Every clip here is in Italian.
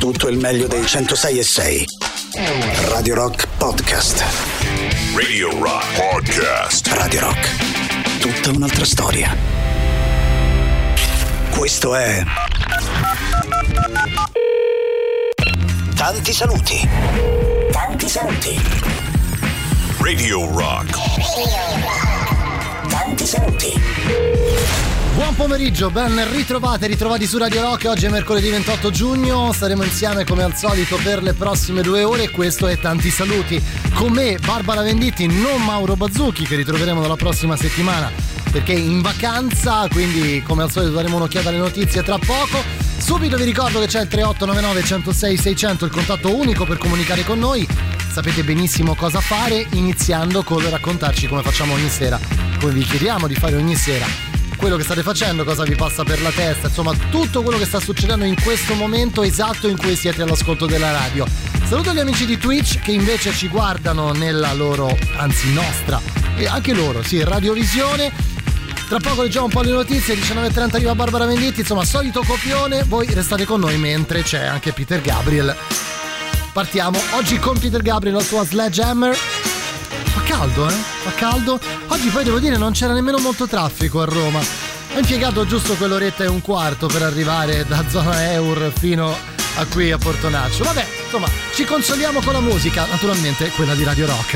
tutto il meglio dei 106.6. Radio Rock Podcast. Radio Rock Podcast. Radio Rock, tutta un'altra storia. Questo è Tanti saluti. Tanti saluti. Radio Rock. Tanti saluti. Buon pomeriggio, ben ritrovati su Radio Rock. Oggi è mercoledì 28 giugno, staremo insieme come al solito per le prossime 2 ore. Questo è Tanti saluti. Con me Barbara Venditti, non Mauro Bazzucchi, che ritroveremo dalla prossima settimana perché è in vacanza, quindi come al solito daremo un'occhiata alle notizie tra poco. Subito vi ricordo che c'è il 3899 106 600, il contatto unico per comunicare con noi. Sapete benissimo cosa fare, iniziando con raccontarci come facciamo ogni sera, come vi chiediamo di fare ogni sera, quello che state facendo, cosa vi passa per la testa, insomma tutto quello che sta succedendo in questo momento esatto in cui siete all'ascolto della radio. Saluto gli amici di Twitch che invece ci guardano nella loro, anzi nostra, e anche loro, sì, radiovisione. Tra poco leggiamo un po' le notizie, 19:30 arriva Barbara Venditti, insomma solito copione, voi restate con noi mentre c'è anche Peter Gabriel. Partiamo oggi con Peter Gabriel, la sua Sledgehammer. Fa caldo, Fa caldo. Oggi poi devo dire non c'era nemmeno molto traffico a Roma. Ho impiegato giusto quell'oretta e un quarto per arrivare da zona Eur fino a qui a Portonaccio. Vabbè, insomma, ci consoliamo con la musica, naturalmente quella di Radio Rock.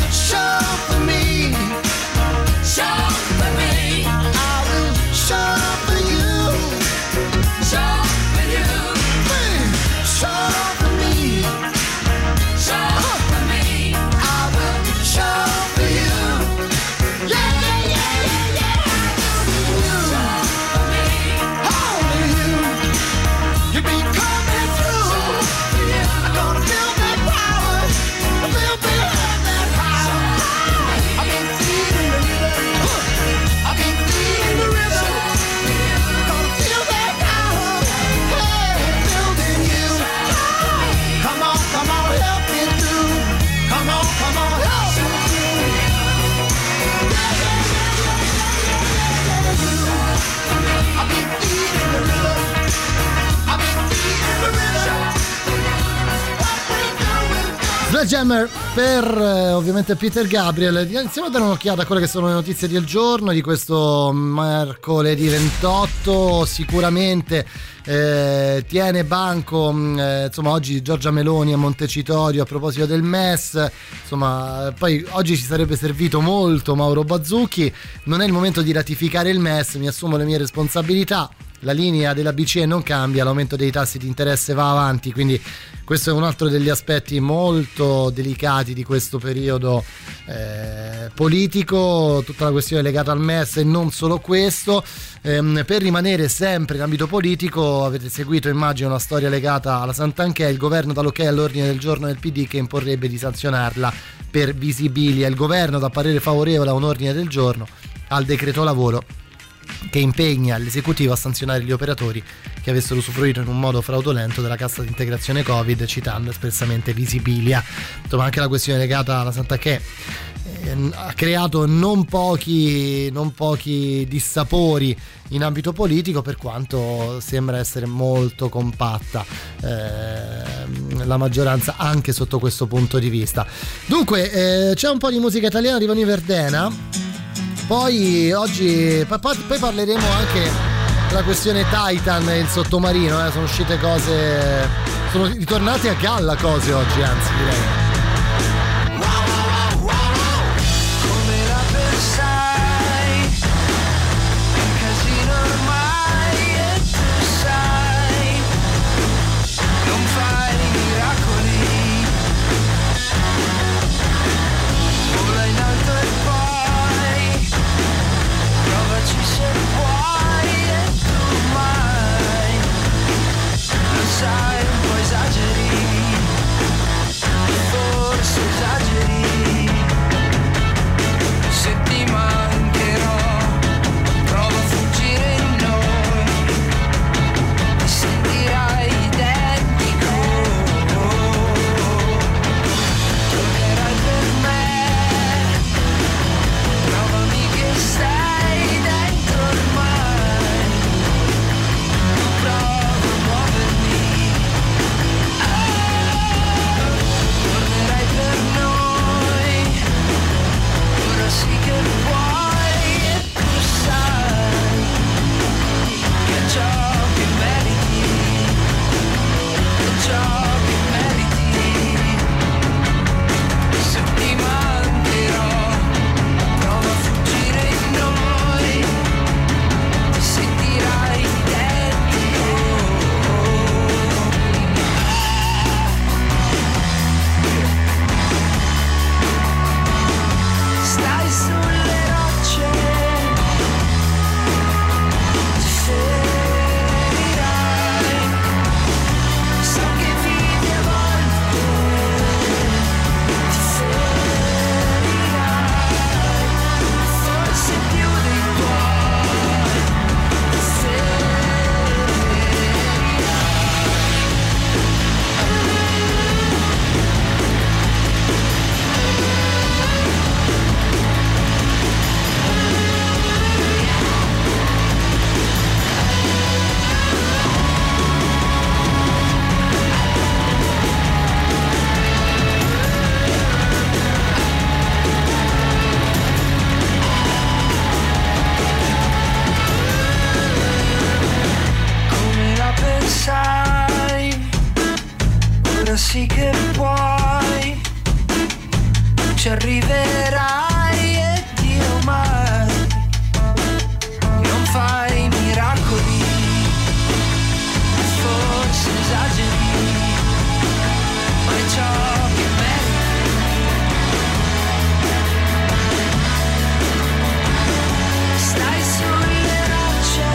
Show Spelljammer per ovviamente Peter Gabriel. Iniziamo a dare un'occhiata a quelle che sono le notizie del giorno di questo mercoledì 28. Sicuramente tiene banco insomma oggi Giorgia Meloni a Montecitorio a proposito del MES. Insomma, poi oggi ci sarebbe servito molto Mauro Bazzucchi. Non è il momento di ratificare il MES, mi assumo le mie responsabilità. La linea della BCE non cambia, l'aumento dei tassi di interesse va avanti, quindi questo è un altro degli aspetti molto delicati di questo periodo politico, tutta la questione legata al MES e non solo questo. Per rimanere sempre in ambito politico, avete seguito immagino la storia legata alla Santanchè. Il governo dà l'ok all'ordine del giorno del PD che imporrebbe di sanzionarla per Visibilia. Il governo dà parere favorevole a un ordine del giorno al decreto lavoro che impegna l'esecutivo a sanzionare gli operatori che avessero usufruito in un modo fraudolento della cassa di integrazione Covid, citando espressamente Visibilia. Insomma, anche la questione legata alla Santanchè ha creato non pochi dissapori in ambito politico, per quanto sembra essere molto compatta la maggioranza anche sotto questo punto di vista. Dunque c'è un po' di musica italiana di Vanni Verdena. Poi oggi poi parleremo anche della questione Titan e il sottomarino, sono uscite cose, sono ritornati a galla cose oggi, anzi direi. sì che puoi, ci arriverai e Dio mai non fai miracoli, forse esageri, ma è ciò che meriti. Stai sulle rocce,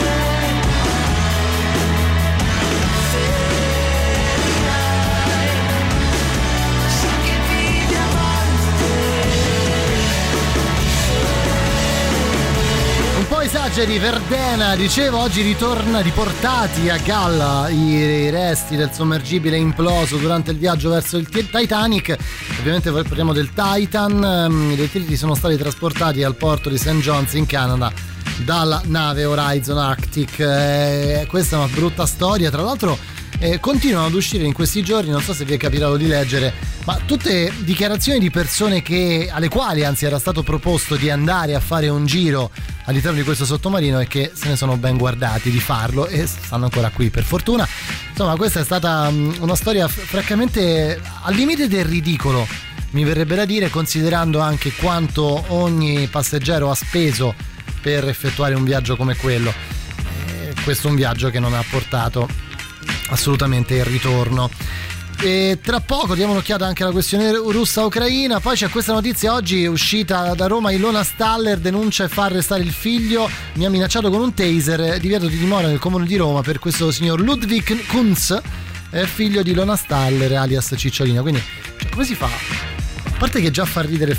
un po' esageri. Verdena, dicevo, oggi riportati a galla i resti del sommergibile imploso durante il viaggio verso il Titanic. Ovviamente parliamo del Titan. I detriti sono stati trasportati al porto di St. John's in Canada dalla nave Horizon Arctic. Questa è una brutta storia, tra l'altro continuano ad uscire in questi giorni, non so se vi è capitato di leggere, ma tutte dichiarazioni di persone alle quali anzi era stato proposto di andare a fare un giro all'interno di questo sottomarino e che se ne sono ben guardati di farlo e stanno ancora qui per fortuna. Insomma, questa è stata una storia francamente al limite del ridicolo, mi verrebbe da dire, considerando anche quanto ogni passeggero ha speso per effettuare un viaggio come quello. Questo è un viaggio che non ha portato assolutamente il ritorno. E tra poco diamo un'occhiata anche alla questione russa-ucraina. Poi c'è questa notizia oggi uscita da Roma: Ilona Staller denuncia e fa arrestare il figlio, mi ha minacciato con un taser, divieto di dimora nel comune di Roma per questo signor Ludwig Kunz, figlio di Ilona Staller alias Cicciolina. Quindi come si fa? A parte che già fa ridere,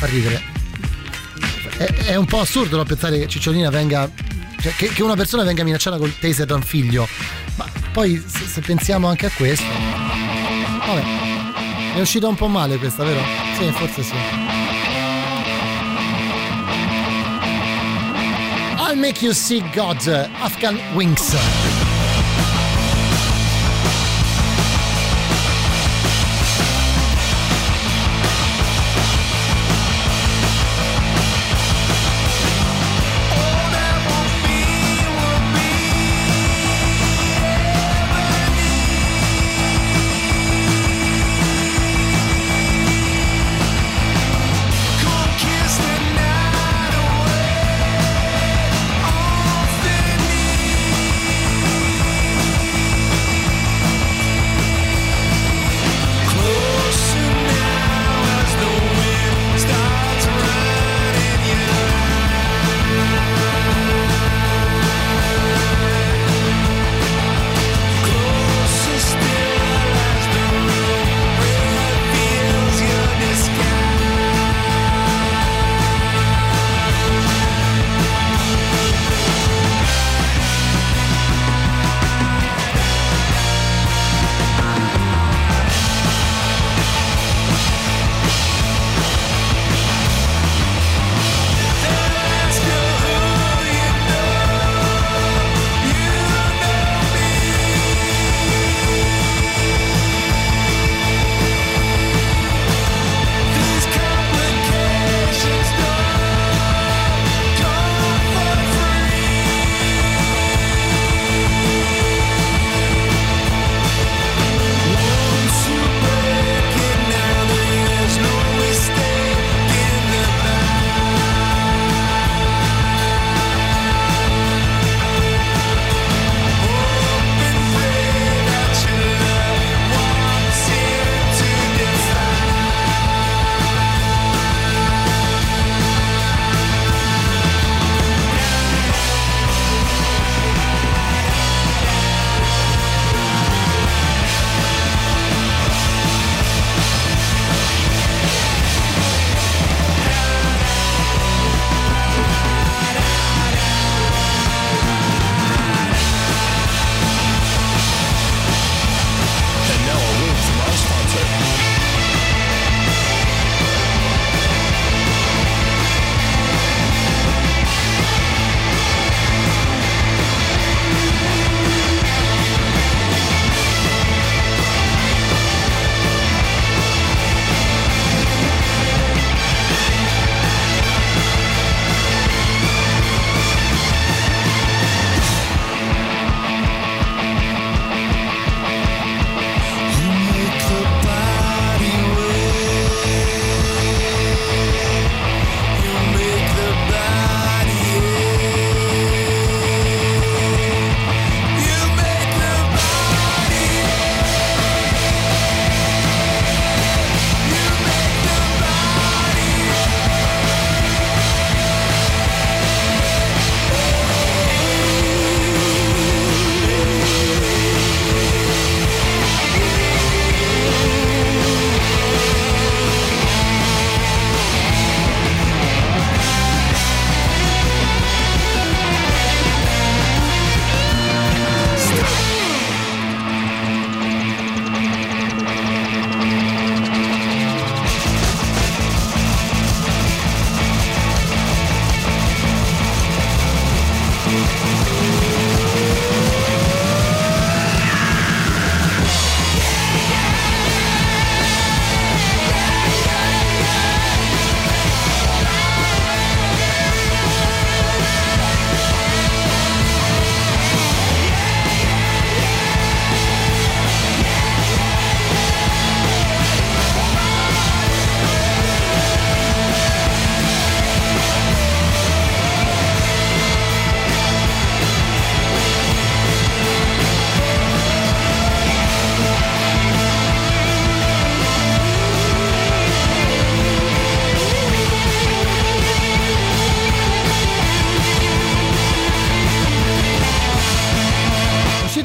è un po' assurdo, no, pensare che Cicciolina venga, cioè che una persona venga minacciata col taser da un figlio, ma poi se pensiamo anche a questo, vabbè, è uscita un po' male questa, vero? Sì, forse sì. I'll make you see God, Afghan Wings. Kiss the night away.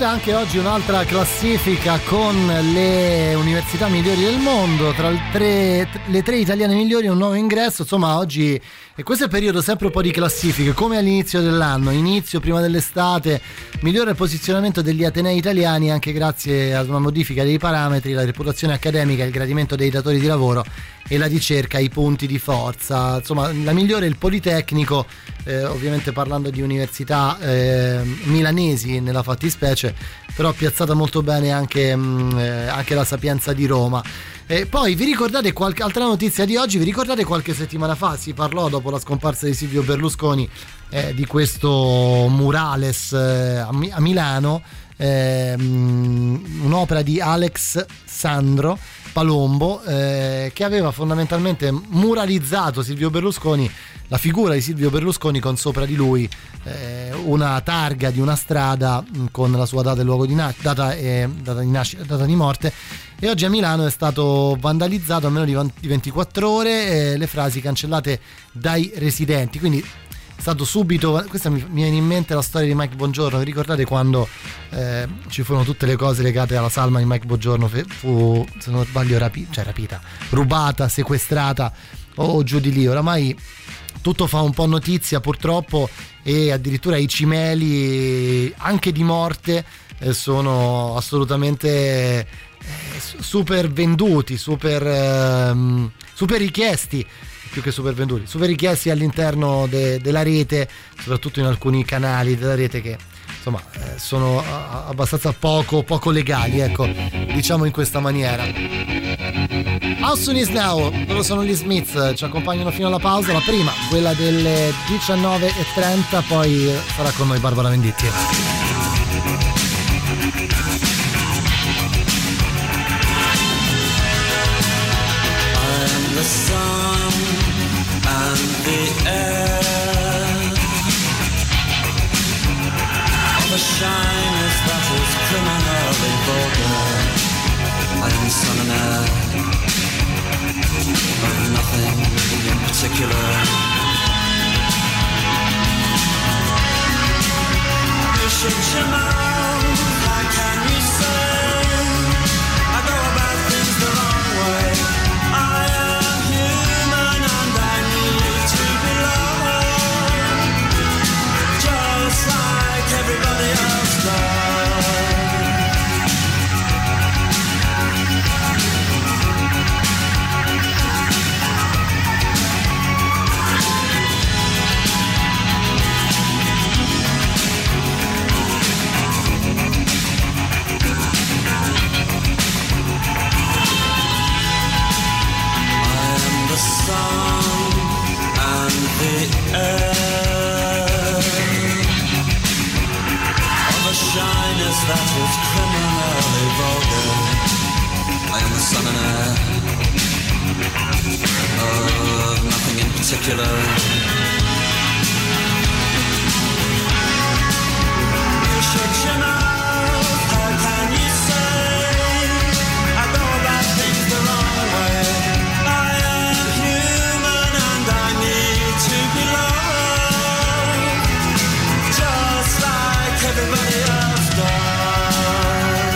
uscita anche oggi un'altra classifica con le università migliori del mondo, tra le tre italiane migliori un nuovo ingresso, insomma oggi, e questo è il periodo sempre un po' di classifiche, come all'inizio dell'anno, prima dell'estate, migliore posizionamento degli atenei italiani anche grazie ad una modifica dei parametri, la reputazione accademica, il gradimento dei datori di lavoro e la ricerca ai punti di forza. Insomma, la migliore è il Politecnico, ovviamente parlando di università milanesi nella fattispecie, però piazzata molto bene anche la Sapienza di Roma. Poi vi ricordate altra notizia di oggi? Vi ricordate qualche settimana fa si parlò, dopo la scomparsa di Silvio Berlusconi, di questo murales a Milano, un'opera di Alex Sandro Palombo, che aveva fondamentalmente muralizzato Silvio Berlusconi, la figura di Silvio Berlusconi, con sopra di lui una targa di una strada con la sua data e luogo di data di morte, e oggi a Milano è stato vandalizzato a meno di 24 ore, le frasi cancellate dai residenti, quindi è stato subito. Questa mi viene in mente la storia di Mike Bongiorno. Vi ricordate quando ci furono tutte le cose legate alla salma di Mike Bongiorno, fu, se non sbaglio, rapita, rubata, sequestrata o giù di lì. Oramai tutto fa un po' notizia purtroppo, e addirittura i cimeli anche di morte sono assolutamente super venduti, super richiesti, più che super venduti, super richiesti all'interno della rete, soprattutto in alcuni canali della rete che insomma sono abbastanza poco legali, ecco, diciamo in questa maniera. How Soon Is Now, loro sono gli Smiths, ci accompagnano fino alla pausa, la prima, quella delle 19:30, poi sarà con noi Barbara Venditti. The sun and the air of a shyness that is criminally vulgar. I am the sun and air of nothing in particular. You should know, how can you say I go about things the wrong way? I am human and I need to be loved, just like everybody else does. The sun and the air of a shyness that is criminally vulgar. I am the sun and air of nothing in particular. You should know, how can you say I go about things the wrong way? Everybody else does.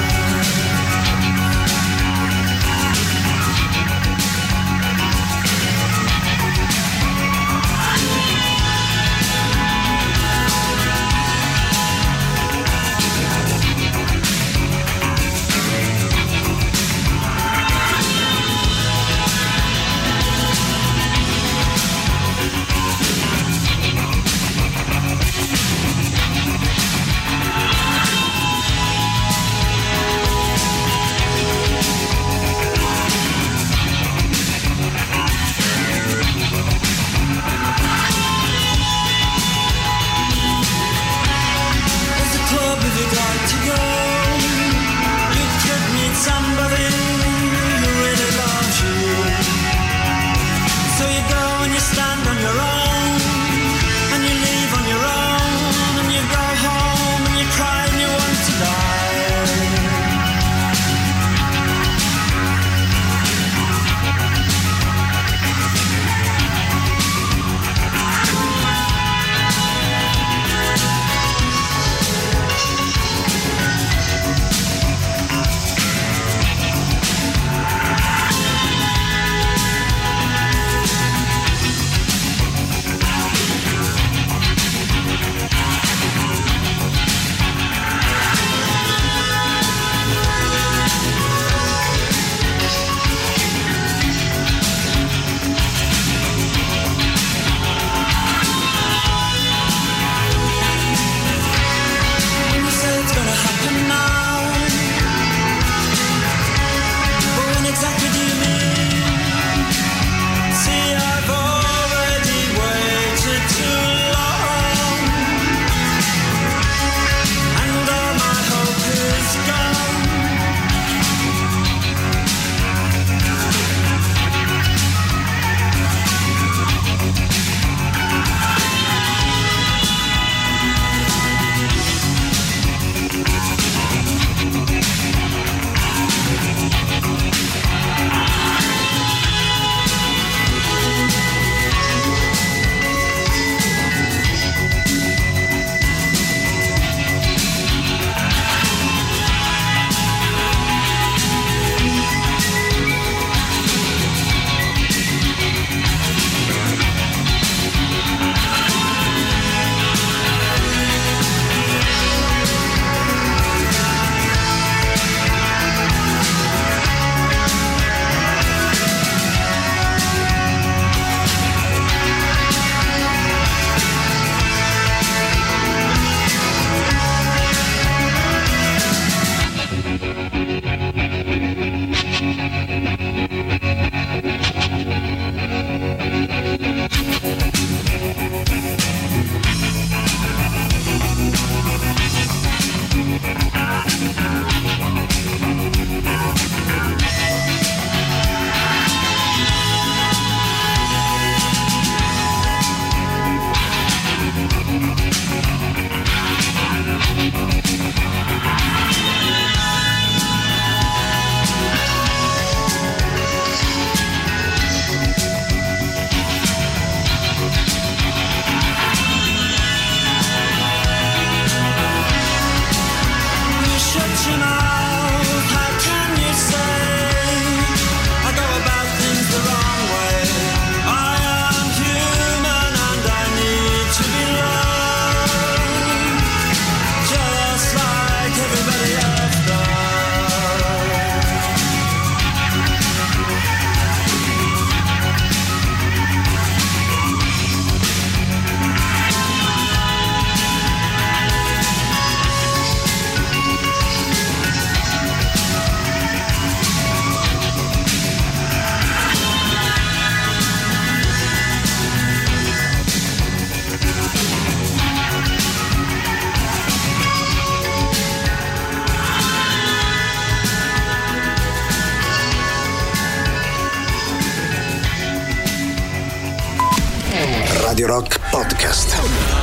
Radio Rock Podcast.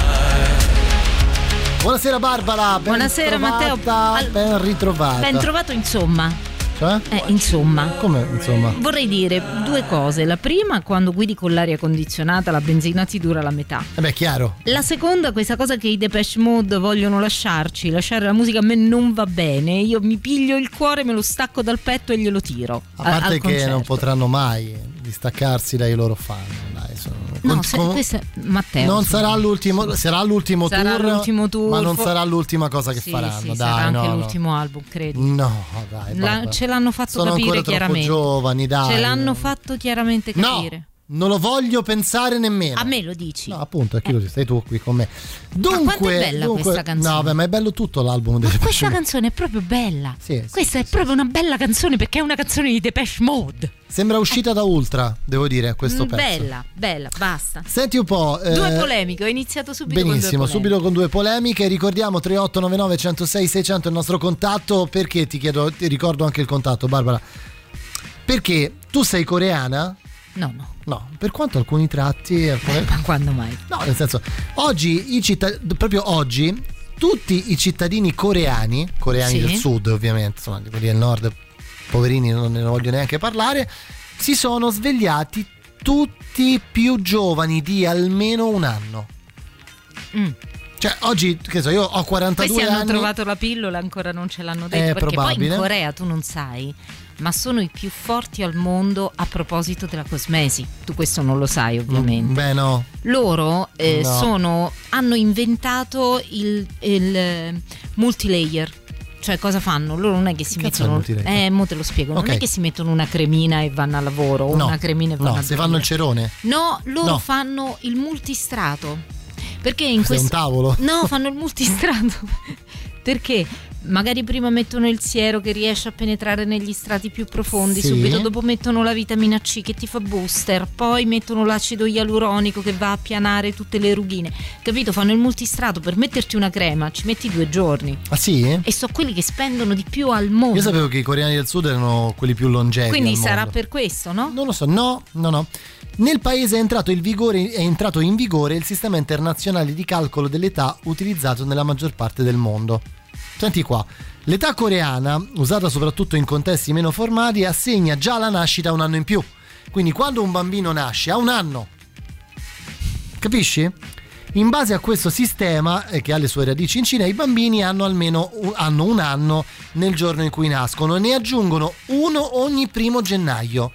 Buonasera Barbara, ben Buonasera ritrovata, Matteo. ben ritrovata. Ben trovato insomma. Cioè? Insomma. Come insomma? Vorrei dire due cose. La prima, quando guidi con l'aria condizionata la benzina ti dura la metà. Chiaro. La seconda, questa cosa che i Depeche Mode vogliono lasciare la musica a me non va bene. Io mi piglio il cuore, me lo stacco dal petto e glielo tiro. A parte al che concerto. non potranno mai distaccarsi dai loro fan. Dai, questo è Matteo. Non sarà l'ultimo, sarà l'ultimo tour, ma non sarà l'ultima cosa che faranno. Sì, dai, sarà anche no, l'ultimo album, credo. No, dai. Ce l'hanno fatto Sono capire ancora chiaramente. troppo giovani, dai. Ce l'hanno fatto chiaramente capire. No, non lo voglio pensare nemmeno. A me lo dici? No, appunto, è che lo stai tu qui con me. Ma quanto è bella questa canzone? No, ma è bello tutto l'album dei Depeche Questa Mode. canzone è proprio bella. Sì, questa è proprio una bella canzone perché è una canzone di Depeche Mode. Sembra uscita da Ultra, devo dire, questo pezzo. Bella, basta. Senti un po'. Due polemiche, ho iniziato subito benissimo, con due polemiche. subito con due polemiche. Ricordiamo 3899 106 600 il nostro contatto. Perché ti ricordo anche il contatto, Barbara. Perché tu sei coreana? No, per quanto alcuni tratti. Ma quando mai? No, nel senso, oggi proprio oggi tutti i cittadini coreani Sì. del sud, ovviamente, insomma, di quelli del nord, poverini, non ne voglio neanche parlare, si sono svegliati tutti più giovani di almeno un anno. Cioè oggi, che so, io ho 42 Questi anni. hanno trovato la pillola, ancora non ce l'hanno detto, È perché probabile. poi in Corea tu non sai, ma sono i più forti al mondo a proposito della cosmesi. Tu questo non lo sai, ovviamente. Beh, no. Loro No. hanno inventato il multilayer. Cioè, cosa fanno? Loro non è che si Cazzo è mettono. multilayer? Mo te lo spiego. Ok. Non è che si mettono una cremina e vanno al lavoro, o No. una cremina e vanno No, a se fanno il cerone. No, loro No. fanno il multistrato. Perché in Sei un questo tavolo? No, fanno il multistrato. Perché magari prima mettono il siero che riesce a penetrare negli strati più profondi, Sì. subito dopo mettono la vitamina C che ti fa booster, poi mettono l'acido ialuronico che va a appianare tutte le rughine. Capito? Fanno il multistrato. Per metterti una crema ci metti 2 giorni. Ah sì? E so quelli che spendono di più al mondo. Io sapevo che i coreani del sud erano quelli più longevi. Quindi al sarà mondo. per questo, no? Non lo so, no. Nel paese è entrato in vigore il sistema internazionale di calcolo dell'età utilizzato nella maggior parte del mondo. Senti qua, l'età coreana, usata soprattutto in contesti meno formali, assegna già la nascita a un anno in più. Quindi quando un bambino nasce a un anno, capisci? In base a questo sistema, che ha le sue radici in Cina, i bambini hanno almeno un anno nel giorno in cui nascono, ne aggiungono uno ogni 1 gennaio.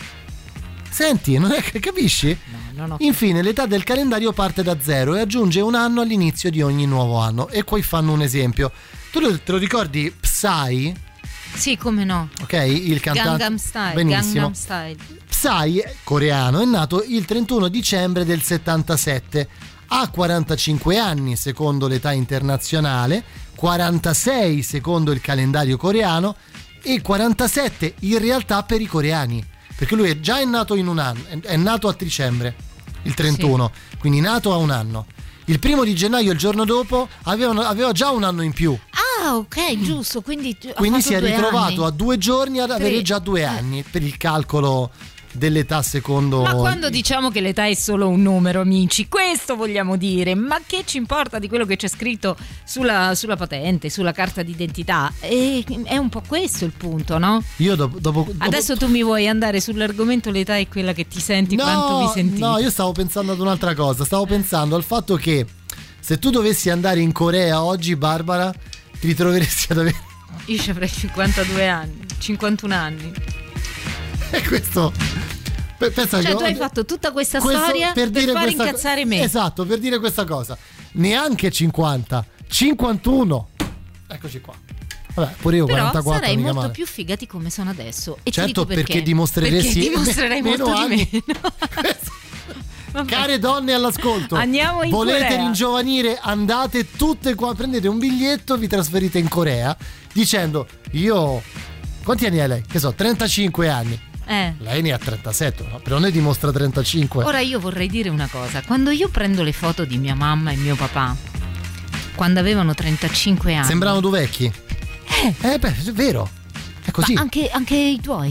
Senti, non è che capisci? No. Infine, l'età del calendario parte da 0 e aggiunge un anno all'inizio di ogni nuovo anno. E qui fanno un esempio. Tu te lo ricordi Psy? Sì, come no? Ok, il cantante. Gangnam Style. Benissimo. Gangnam Style. Psy, coreano, è nato il 31 dicembre del 77. Ha 45 anni secondo l'età internazionale, 46 secondo il calendario coreano e 47 in realtà per i coreani. Perché lui è nato in un anno, è nato a dicembre, il 31, quindi nato a un anno. Il 1 gennaio, il giorno dopo, aveva già un anno in più. Ah, ok, giusto. Quindi Si è ritrovato a 2 giorni ad avere 3. già 2 anni per il calcolo dell'età secondo. Ma quando diciamo che l'età è solo un numero, amici, questo vogliamo dire. Ma che ci importa di quello che c'è scritto sulla patente, sulla carta d'identità? È un po' questo il punto, no? Io dopo Adesso tu mi vuoi andare sull'argomento l'età è quella che ti senti, quanto vi sentite. No, io stavo pensando ad un'altra cosa. Stavo pensando al fatto che se tu dovessi andare in Corea oggi, Barbara, ti ritroveresti ad avere. Io ci avrei 52 anni, 51 anni. E questo. Pensa Cioè che tu hai fatto tutta questa storia per dire far questa incazzare me. Esatto, per dire questa cosa. Neanche 50, 51. Eccoci qua. Vabbè, pure io Però 44 sarei mica molto male. più figa di come sono adesso. E Certo, ti dico perché dimostreresti Perché dimostrerai meno molto anni. di meno. Vabbè. Care donne all'ascolto, Andiamo in volete Corea. ringiovanire, andate tutte qua, prendete un biglietto, vi trasferite in Corea dicendo io, quanti anni hai lei? Che so, 35 anni. Lei ne ha 37, no? Però ne dimostra 35. Ora io vorrei dire una cosa. Quando io prendo le foto di mia mamma e mio papà, quando avevano 35 anni, Sembravano due vecchi. Beh, è vero. È così. ma anche i tuoi?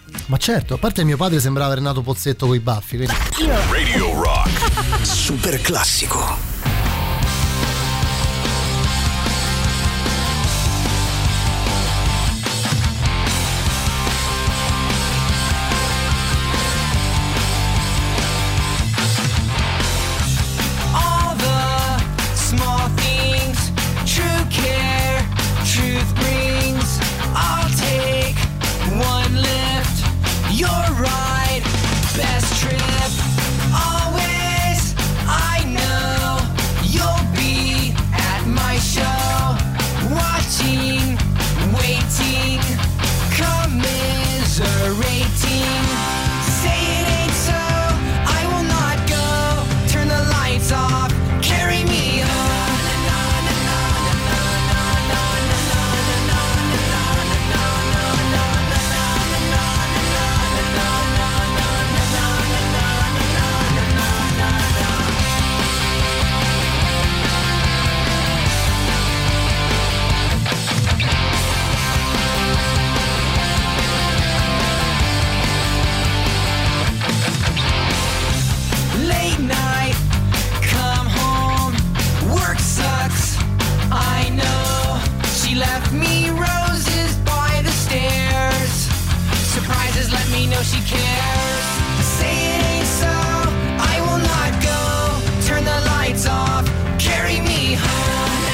Ma certo, a parte mio padre sembrava Renato Pozzetto coi baffi, quindi... Radio Rock. Super classico. All the small things, true care, truth brings. I'll take one lift, your ride, best trip. Always, I know you'll be at my show, watching, waiting, commiserating. Say it ain't so, I will not go. Turn the lights off, carry me home. Late night, come home, work sucks, I know. She left me roses by the stairs. Surprises let me know she cares. Say it ain't so, I will not go. Turn the lights off, carry me home.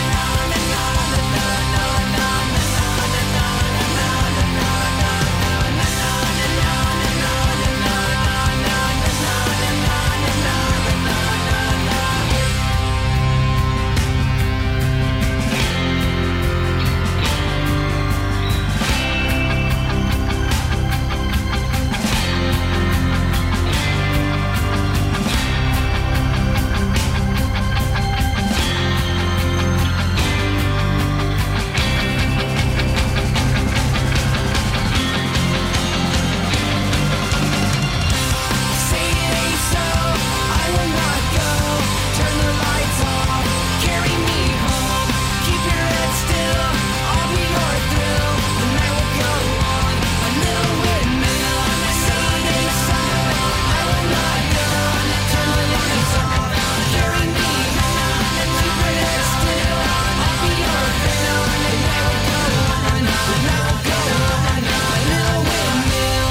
Say it ain't so, I will not go. Turn the lights off, carry me home. Keep your head still, I'll be your thrill. The night will go on, a little windmill. Say it ain't so, I will not go. Turn the lights off, carry me home. Keep your head still, I'll be your thrill. The night will go on, the night will go on, a little windmill.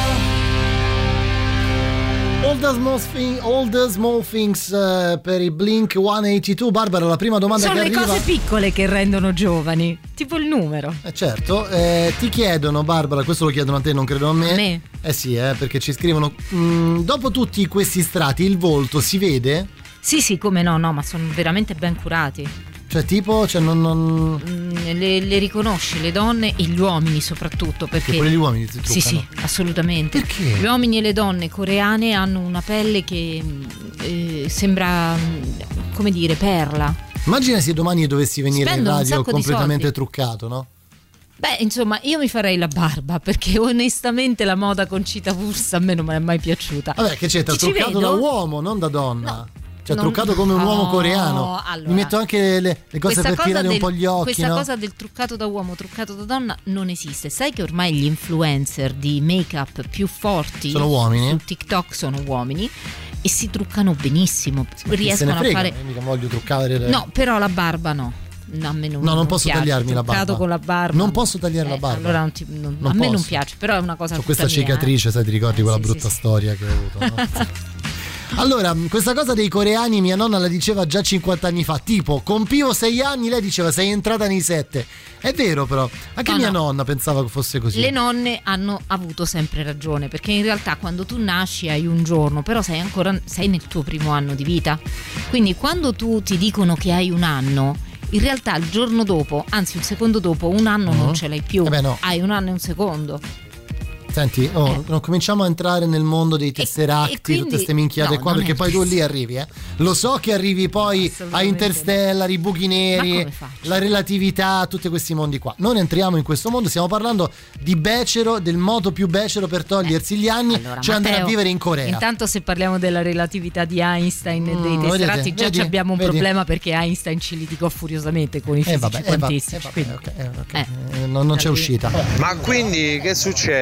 All the small things per i Blink 182. Barbara, la prima domanda Sono che le arriva... cose piccole che rendono giovani, tipo il numero. Certo, ti chiedono, Barbara, questo lo chiedono a te, non credo a me. A me? Sì, perché ci scrivono, dopo tutti questi strati il volto si vede? Sì, come no, ma sono veramente ben curati. Cioè tipo, non... Le riconosci le donne e gli uomini soprattutto, perché Che pure gli uomini si truccano? sì, assolutamente. Perché? Gli uomini e le donne coreane hanno una pelle che sembra, come dire, perla. Immagina se domani dovessi venire in Spendono un radio sacco di completamente soldi. truccato, no? Beh, insomma, io mi farei la barba, perché onestamente la moda Conchita Wurst a me non mi è mai piaciuta. Vabbè, che c'entra? Ci Truccato vedo? da uomo, non da donna. No. Cioè, Non- truccato come un uomo No, coreano. allora, Mi metto anche le cose questa per cosa tirare un del- po' gli occhi, Questa no? cosa del truccato da uomo, truccato da donna non esiste. Sai che ormai gli influencer di make-up più forti Sono uomini? su TikTok sono uomini e si truccano benissimo. Ma chi se ne Riescono a frega? fare. Io mica voglio truccare. No, però la barba no. No, a me non posso piace. tagliarmi la Truccato barba. con la barba. Non posso tagliare la barba. Allora Non a me non posso. piace, però è una cosa C'ho tutta questa mia, cicatrice, sai, ti ricordi quella Sì, brutta sì. storia che ho avuto, no? Allora, questa cosa dei coreani mia nonna la diceva già 50 anni fa, tipo compivo 6 anni, lei diceva sei entrata nei 7. È vero, però anche No, mia no. nonna pensava che fosse così. Le nonne hanno avuto sempre ragione, perché in realtà quando tu nasci hai un giorno, però sei nel tuo primo anno di vita. Quindi quando tu ti dicono che hai un anno, in realtà il giorno dopo, anzi il secondo dopo, un anno non ce l'hai più. No. Hai un anno e un secondo. Senti, non cominciamo a entrare nel mondo dei tesseracti, quindi- tutte ste minchiate no, qua, non perché è poi tu lì arrivi, Lo so che arrivi poi a Assolutamente Interstellar, i buchi neri, Ma come faccio? la relatività, tutti questi mondi qua. Non entriamo in questo mondo, stiamo parlando di becero, del modo più becero per togliersi gli anni, Allora, cioè andare a Matteo, vivere in Corea. Intanto se parliamo della relatività di Einstein e dei vedete, tesserati già vedi, abbiamo un vedi. problema, perché Einstein ci litigò furiosamente con i fisici quantistici. vabbè, quindi- ok, non c'è Capito? uscita. Ma quindi che succede? Il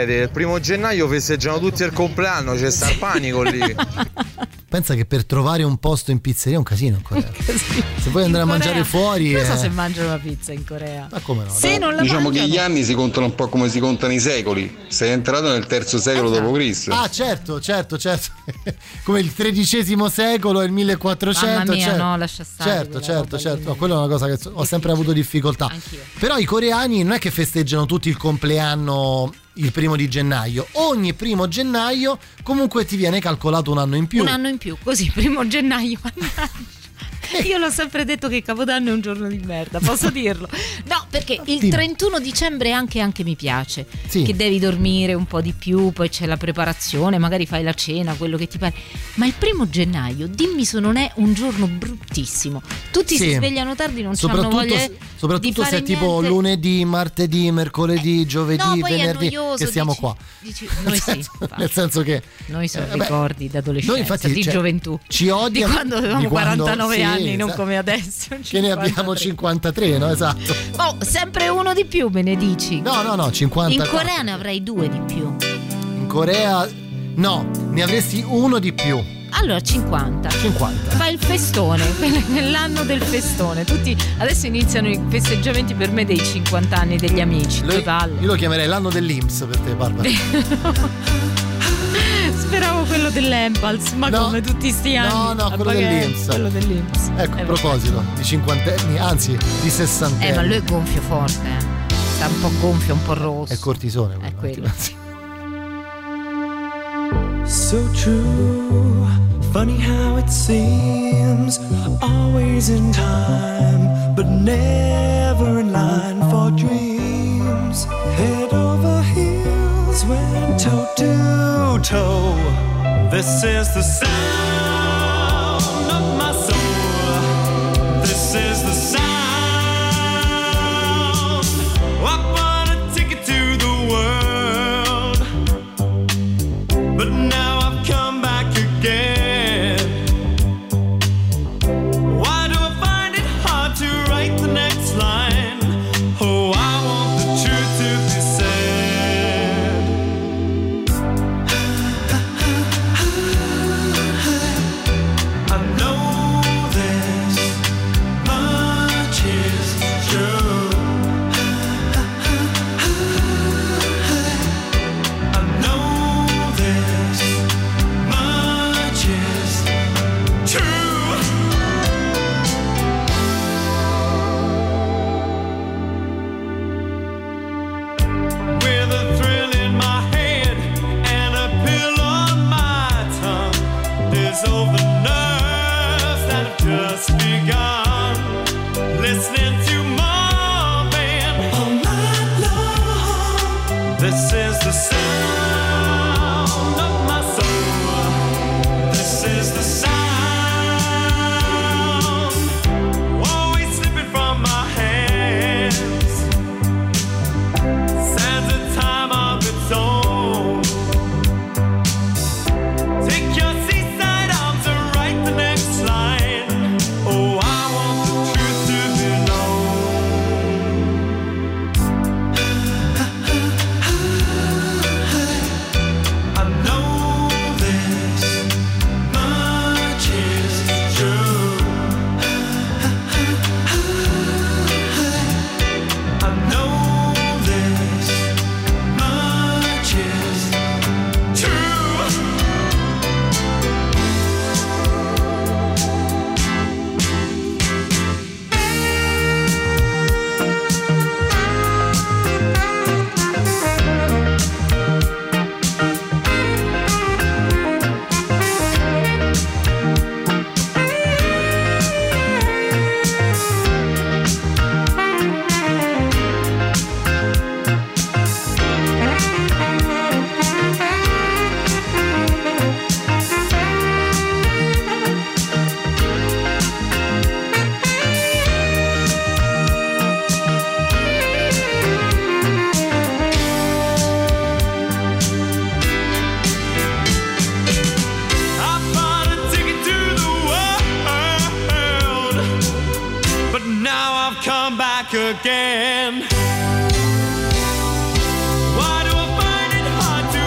1 gennaio festeggiano tutti il compleanno, c'è sta il panico lì. Pensa che per trovare un posto in pizzeria è un casino in Corea. Se vuoi andare a mangiare fuori. Non so se mangiano la pizza in Corea. Ma come no? Se non la Diciamo mangiano... che gli anni si contano un po' come si contano i secoli. Sei entrato nel 3° secolo d.C. Ah, certo. Come il XIII secolo e il 1400. Mamma mia, certo. no, lascia stare. Certo. No, quella è una cosa che ho sempre avuto difficoltà. Anch'io. Però i coreani non è che festeggiano tutti il compleanno il 1 gennaio. Ogni 1 gennaio comunque ti viene calcolato un anno in più. Un anno in più, così 1 gennaio. Io l'ho sempre detto che Capodanno è un giorno di merda, posso dirlo? No, perché il 31 dicembre anche mi piace, sì. Che devi dormire un po' di più, poi c'è la preparazione, magari fai la cena, quello che ti pare. Ma il 1 gennaio, dimmi se non è un giorno bruttissimo. Tutti si svegliano tardi, non hanno voglia di fare se è tipo niente. lunedì, martedì, mercoledì, giovedì, no, poi venerdì, è noioso, che stiamo dici, qua. Noi nel senso che noi sono ricordi d'adolescenza, noi infatti, di gioventù, ci odiano, di quando avevamo 49 anni, non esatto. come adesso. Che ne abbiamo 53, no? Esatto. Oh, sempre uno di più, me ne dici? No, 50. In Corea ne avrei 2 di più. In Corea no, ne avresti uno di più. Allora 50. Fai il festone, nell'anno del festone. Tutti adesso iniziano i festeggiamenti per me dei 50 anni degli amici. Io lo chiamerei l'anno dell'Inps per te, Barbara. Speravo quello dell'Empals, ma no, come tutti sti anni. No, quello dell'Inps. Ecco, a proposito di 50enni, anzi di 60enni. Ma lui è gonfio forte, sta un po' gonfio, un po' rosso. È cortisone quello. È quello. So true, funny how it seems, always in time, but never in line for dreams. Head over heels, went toe to toe. This is the sound of my soul. This is the sound. I wanna take it to the world, but now I've come back again. Why do I find it hard to write the next line? Oh, I want the truth to be said. I know this much is true. I know this much is true. With a thrill in my head and a pill on my tongue, dissolve the nerves that have just begun. Listening to Marvin all night long. This is the sound of my soul. This is the sound. Always slipping from my hands. Stands a time of its own. Take your seaside arms and write the next line. Oh, I want the truth to be I know this much is true. I know this much is true. I bought a ticket to the world, but now I've come back again. Why do I find it hard to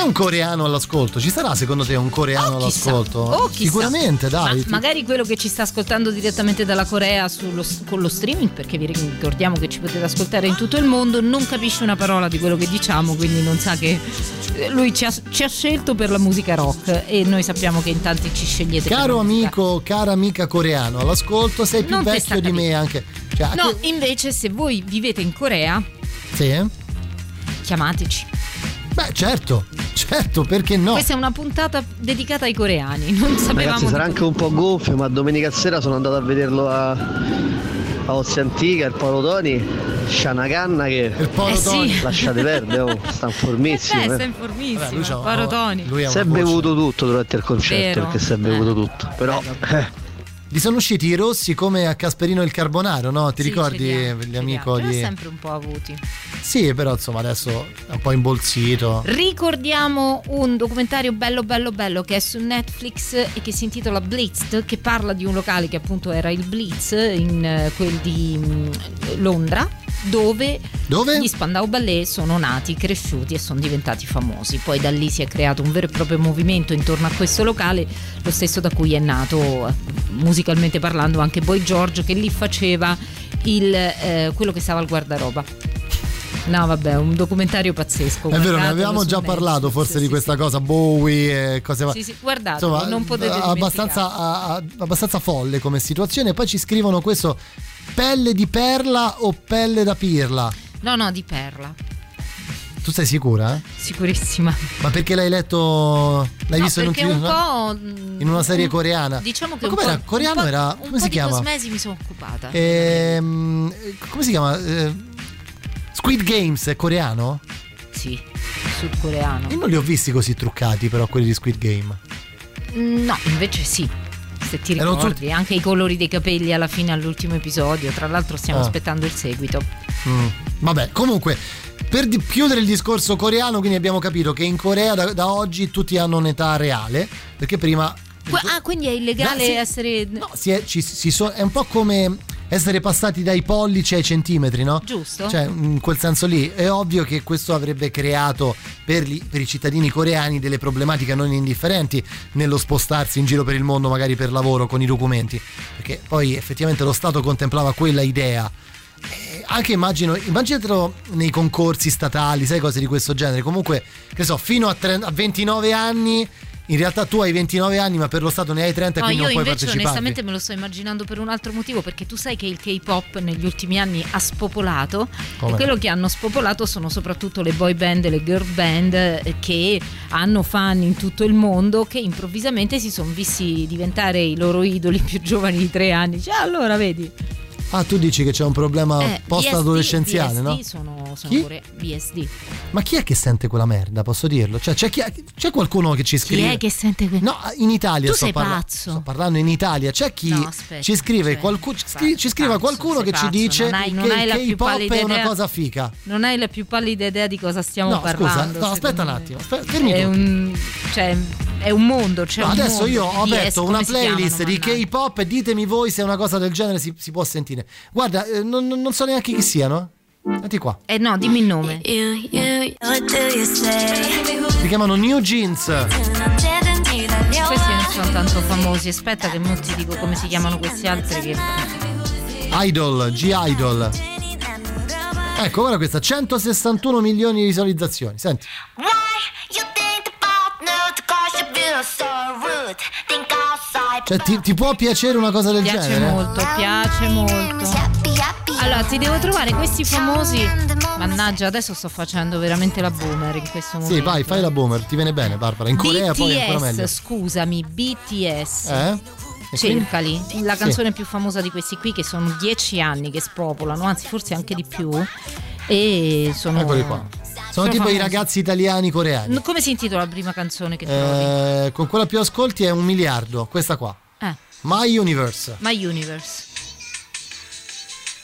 un coreano all'ascolto? Ci sarà secondo te un coreano all'ascolto? Chissà. Sicuramente, dai. Ma magari quello che ci sta ascoltando direttamente dalla Corea con lo streaming, perché vi ricordiamo che ci potete ascoltare in tutto il mondo, non capisce una parola di quello che diciamo, quindi non sa che lui ci ha scelto per la musica rock e noi sappiamo che in tanti ci scegliete. Caro amico, cara amica coreano all'ascolto, sei più Non te vecchio sta di me anche. Cioè, No, invece se voi vivete in Corea, sì? chiamateci. Beh, certo, perché no? Questa è una puntata dedicata ai coreani. Non sapevamo. Ragazzi, sarà di- anche un po' gonfio, ma domenica sera sono andato a vederlo a Ostia Antica, il Paolo Toni, Shanaganna che Il Paolo Toni. sì. lasciate perdere, sta informissimo. sta eh. informissimo. Vabbè, lui c'ha- Paolo Toni. lui ha Si è una voce. bevuto tutto durante il concerto, Vero. perché si è bevuto tutto. Però Gli sono usciti i rossi come a Casperino il Carbonaro, no? Ti Sì, ricordi l'amico ce l'ha di... sempre un po' avuti. Sì, però insomma adesso è un po' imbolsito. Ricordiamo un documentario bello che è su Netflix e che si intitola Blitzed, che parla di un locale che appunto era il Blitz in quel di Londra, dove gli Spandau Ballet sono nati, cresciuti e sono diventati famosi. Poi da lì si è creato un vero e proprio movimento intorno a questo locale, lo stesso da cui è nato musicalmente parlando anche Boy George, che lì faceva quello che stava al guardaroba. No, vabbè, un documentario pazzesco. È vero, ne guardatelo avevamo su già Netflix, parlato forse di sì, questa cosa, Bowie e cose Sì, guardatelo, non potete abbastanza folle come situazione. E poi ci scrivono questo: pelle di perla o pelle da pirla? No, di perla. Tu sei sicura? Sicurissima. Ma perché l'hai letto? L'hai visto in un perché film? un po' In una serie coreana? Diciamo che Ma com'era? un po', Coreano era. un Come po' si chiama? di cosmesi mi sono occupata. Come si chiama? Squid Games è coreano? Sì, sudcoreano. Io non li ho visti così truccati, però quelli di Squid Game. No, invece sì. Se ti Erano ricordi, anche i colori dei capelli alla fine all'ultimo episodio. Tra l'altro stiamo aspettando il seguito. Vabbè, comunque, per chiudere il discorso coreano, quindi abbiamo capito che in Corea da oggi tutti hanno un'età reale, perché prima... Quindi è illegale sì. essere... No, è un po' come essere passati dai pollici ai centimetri, no? Giusto. Cioè, in quel senso lì è ovvio che questo avrebbe creato per i cittadini coreani delle problematiche non indifferenti nello spostarsi in giro per il mondo, magari per lavoro, con i documenti, perché poi effettivamente lo Stato contemplava quella idea. Anche immaginatelo nei concorsi statali, sai, cose di questo genere. Comunque, che so, fino a 29 anni. In realtà tu hai 29 anni, ma per lo Stato ne hai 30, quindi non puoi partecipare. Io invece onestamente me lo sto immaginando per un altro motivo, perché tu sai che il K-pop negli ultimi anni ha spopolato. Come? E quello che hanno spopolato sono soprattutto le boy band e le girl band, che hanno fan in tutto il mondo, che improvvisamente si sono visti diventare i loro idoli più giovani di 3 anni. Cioè, allora vedi. Ah, tu dici che c'è un problema post-adolescenziale, BSD, no? sono Chi? BSD. Ma chi è che sente quella merda, posso dirlo? Cioè, c'è qualcuno che ci scrive? Chi è che sente No, in Italia Tu sei pazzo. sto parlando in Italia. C'è chi No, aspetta, ci scrive, cioè, ci scrive qualcuno che ci dice non che hai la il più K-pop pallida è una idea. cosa fica. Non hai la più pallida idea di cosa stiamo No, parlando. scusa, no, aspetta un secondo attimo, me. fermi tutti. È un mondo. C'è No, un adesso mondo io di ho BS, aperto una come si playlist chiamano, di mannaggia. K-pop e ditemi voi se una cosa del genere si può sentire. Guarda, non so neanche chi siano. Senti qua. No, dimmi il nome. Si chiamano New Jeans. Questi non sono tanto famosi. Aspetta che non ti dico come si chiamano questi altri che... Idol, G-Idol. Ecco, guarda questa, 161 milioni di visualizzazioni. Senti. Cioè, ti può piacere una cosa del Piace genere? piace molto. Allora, ti devo trovare questi famosi. Mannaggia, adesso sto facendo veramente la boomer in questo momento. Sì, vai, fai la boomer, ti viene bene, Barbara. In Corea poi è ancora meglio. Scusami, BTS. E Cercali, la canzone Sì. più famosa di questi qui, che sono 10 anni che spopolano, anzi forse anche di più. E sono... Eccoli qua. Sono tipo famosi. i ragazzi italiani coreani. Come si intitola la prima canzone che trovi? Con quella più ascolti è 1 miliardo, questa qua. My Universe. My Universe.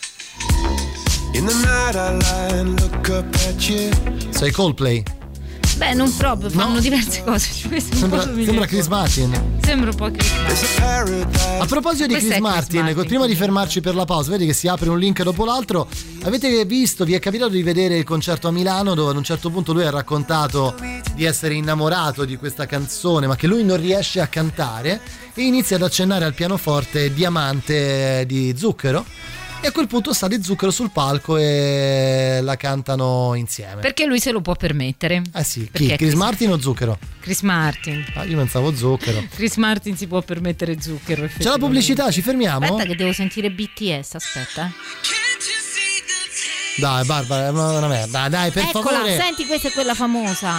In the night I lie and look up at you. Sei Coldplay. Beh, non proprio, fanno diverse cose. Sembra Chris Martin. Sembra un po' Chris Martin. A proposito di Questo Chris è Chris Martin, Martin. prima di fermarci per la pausa, vedi che si apre un link dopo l'altro. Avete visto, vi è capitato di vedere il concerto a Milano, dove ad un certo punto lui ha raccontato di essere innamorato di questa canzone, ma che lui non riesce a cantare, e inizia ad accennare al pianoforte Diamante di Zucchero, e a quel punto sta di Zucchero sul palco e la cantano insieme. Perché lui se lo può permettere. Sì, Perché chi? Chris Martin o Zucchero? Chris Martin. Io pensavo Zucchero. Chris Martin si può permettere Zucchero. C'è la pubblicità, ci fermiamo? Aspetta che devo sentire BTS, aspetta. Dai Barbara, è una merda. Dai, per Eccola, favore. senti, questa è quella famosa.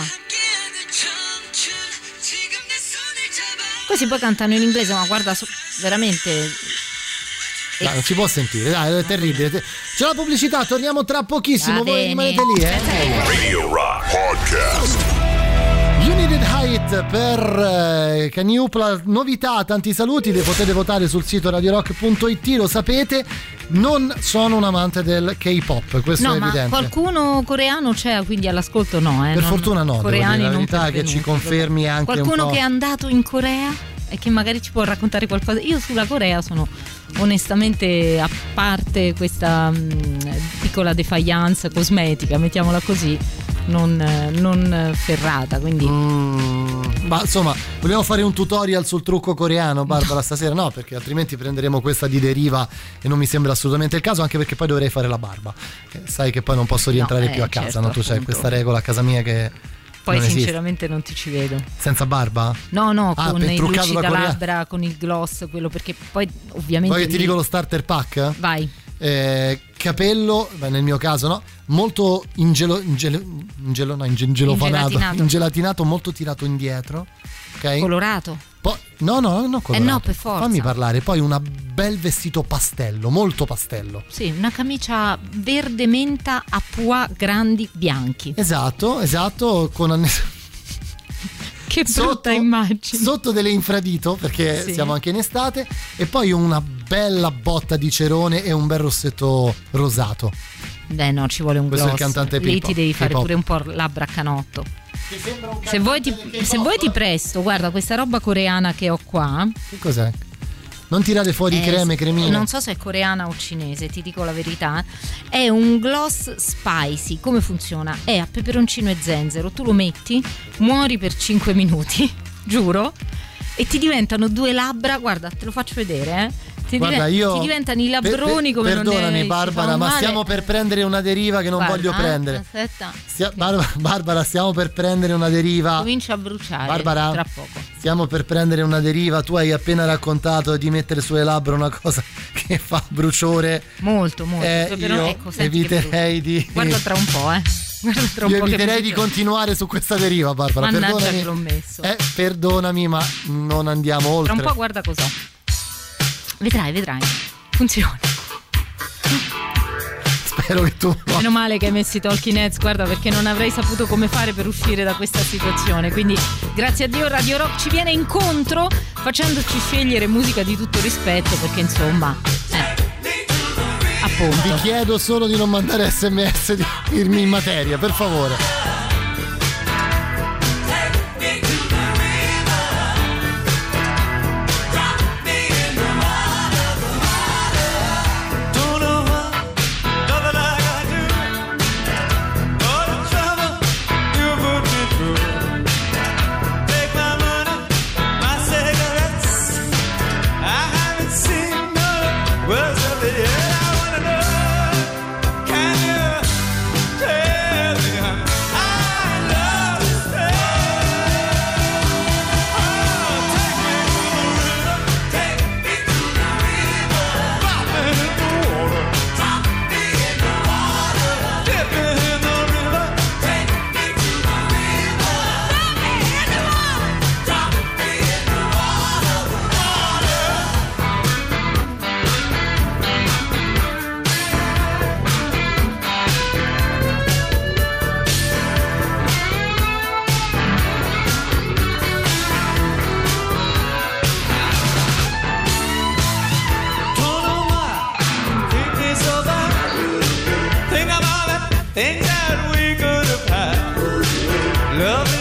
Questi poi cantano in inglese, ma guarda, veramente... Dai, non si può sentire, dai, è terribile. C'è la pubblicità, torniamo tra pochissimo. Va Voi bene. rimanete lì, Radio Rock Podcast. Unity Height per Caniupla, novità, tanti saluti, le potete votare sul sito radiorock.it, lo sapete. Non sono un amante del K-pop, questo è ma evidente. qualcuno coreano c'è, quindi all'ascolto no. Per fortuna no, devo dire coreani la non verità, che pervenuti. ci confermi anche qualcuno un po'. che è andato in Corea e che magari ci può raccontare qualcosa. Io sulla Corea sono onestamente, a parte questa piccola defiance cosmetica, mettiamola così, non ferrata, quindi Ma insomma, vogliamo fare un tutorial sul trucco coreano, Barbara, stasera? No, perché altrimenti prenderemo questa di deriva e non mi sembra assolutamente il caso, anche perché poi dovrei fare la barba. Sai che poi non posso rientrare più a casa, certo, no? Tu c'hai appunto. questa regola a casa mia che poi non esiste. sinceramente non ti ci vedo. Senza barba? No, Ah, con per il truccato da coreano. lucidalabbra, con il gloss, quello, perché poi ovviamente Poi che ti lì- dico lo starter pack? Vai. Capello, nel mio caso no, molto ingelatinato, molto tirato indietro, ok? Colorato. No, colorato. no, per forza. Fammi parlare. Poi un bel vestito pastello, molto pastello. Sì, una camicia verde menta a pois grandi bianchi. Esatto, con Che brutta immagine. sotto delle infradito, perché Sì. siamo anche in estate, e poi una bella botta di cerone e un bel rossetto rosato. Beh, no, ci vuole un Questo è gloss. il cantante Lì K-pop. ti devi fare K-pop. pure un po' labbra a canotto. Se vuoi ti presto, guarda, questa roba coreana che ho qua. Che cos'è? Non tirare fuori cremine. Non so se è coreana o cinese, ti dico la verità. È un gloss spicy. Come funziona? È a peperoncino e zenzero. Tu lo metti, muori per 5 minuti, giuro, e ti diventano 2 labbra. Guarda, te lo faccio vedere, Guarda, io ti diventano i labbroni come non ne perdonami ci Barbara, fanno ma male. stiamo per prendere una deriva che non Guarda, voglio prendere. Aspetta, Barbara, stiamo per prendere una deriva. comincia a bruciare Barbara, tra poco. stiamo per prendere una deriva. Tu hai appena raccontato di mettere sulle labbra una cosa che fa bruciore. Molto. Io Ecco, senti che eviterei brucia. di. Guarda tra un po', Guarda tra un Io po' che eviterei di brucia. continuare su questa deriva, Barbara. Mannaggia Perdonami. che l'ho messo. Perdonami, ma non andiamo oltre. Tra un po' guarda cos'ho. Vedrai. Funziona. Spero che tu. Meno male che hai messo i Talking Heads, guarda, perché non avrei saputo come fare per uscire da questa situazione. Quindi grazie a Dio Radio Rock ci viene incontro facendoci scegliere musica di tutto rispetto, perché insomma appunto. Vi chiedo solo di non mandare SMS di dirmi in materia, per favore. Don't know what, nothing I gotta do. All the trouble you put me through. Take my money, my cigarettes. I haven't seen no words of it yet. I wanna know, can you tell me how I love to stay? Oh, take me to the river, take me to the river. Drop me in the water, drop me in the water. Dip me in the river, take me to the river. Drop me in the water, drop me in the water. Don't know why think it's over. Think of all the things that we could have had. Love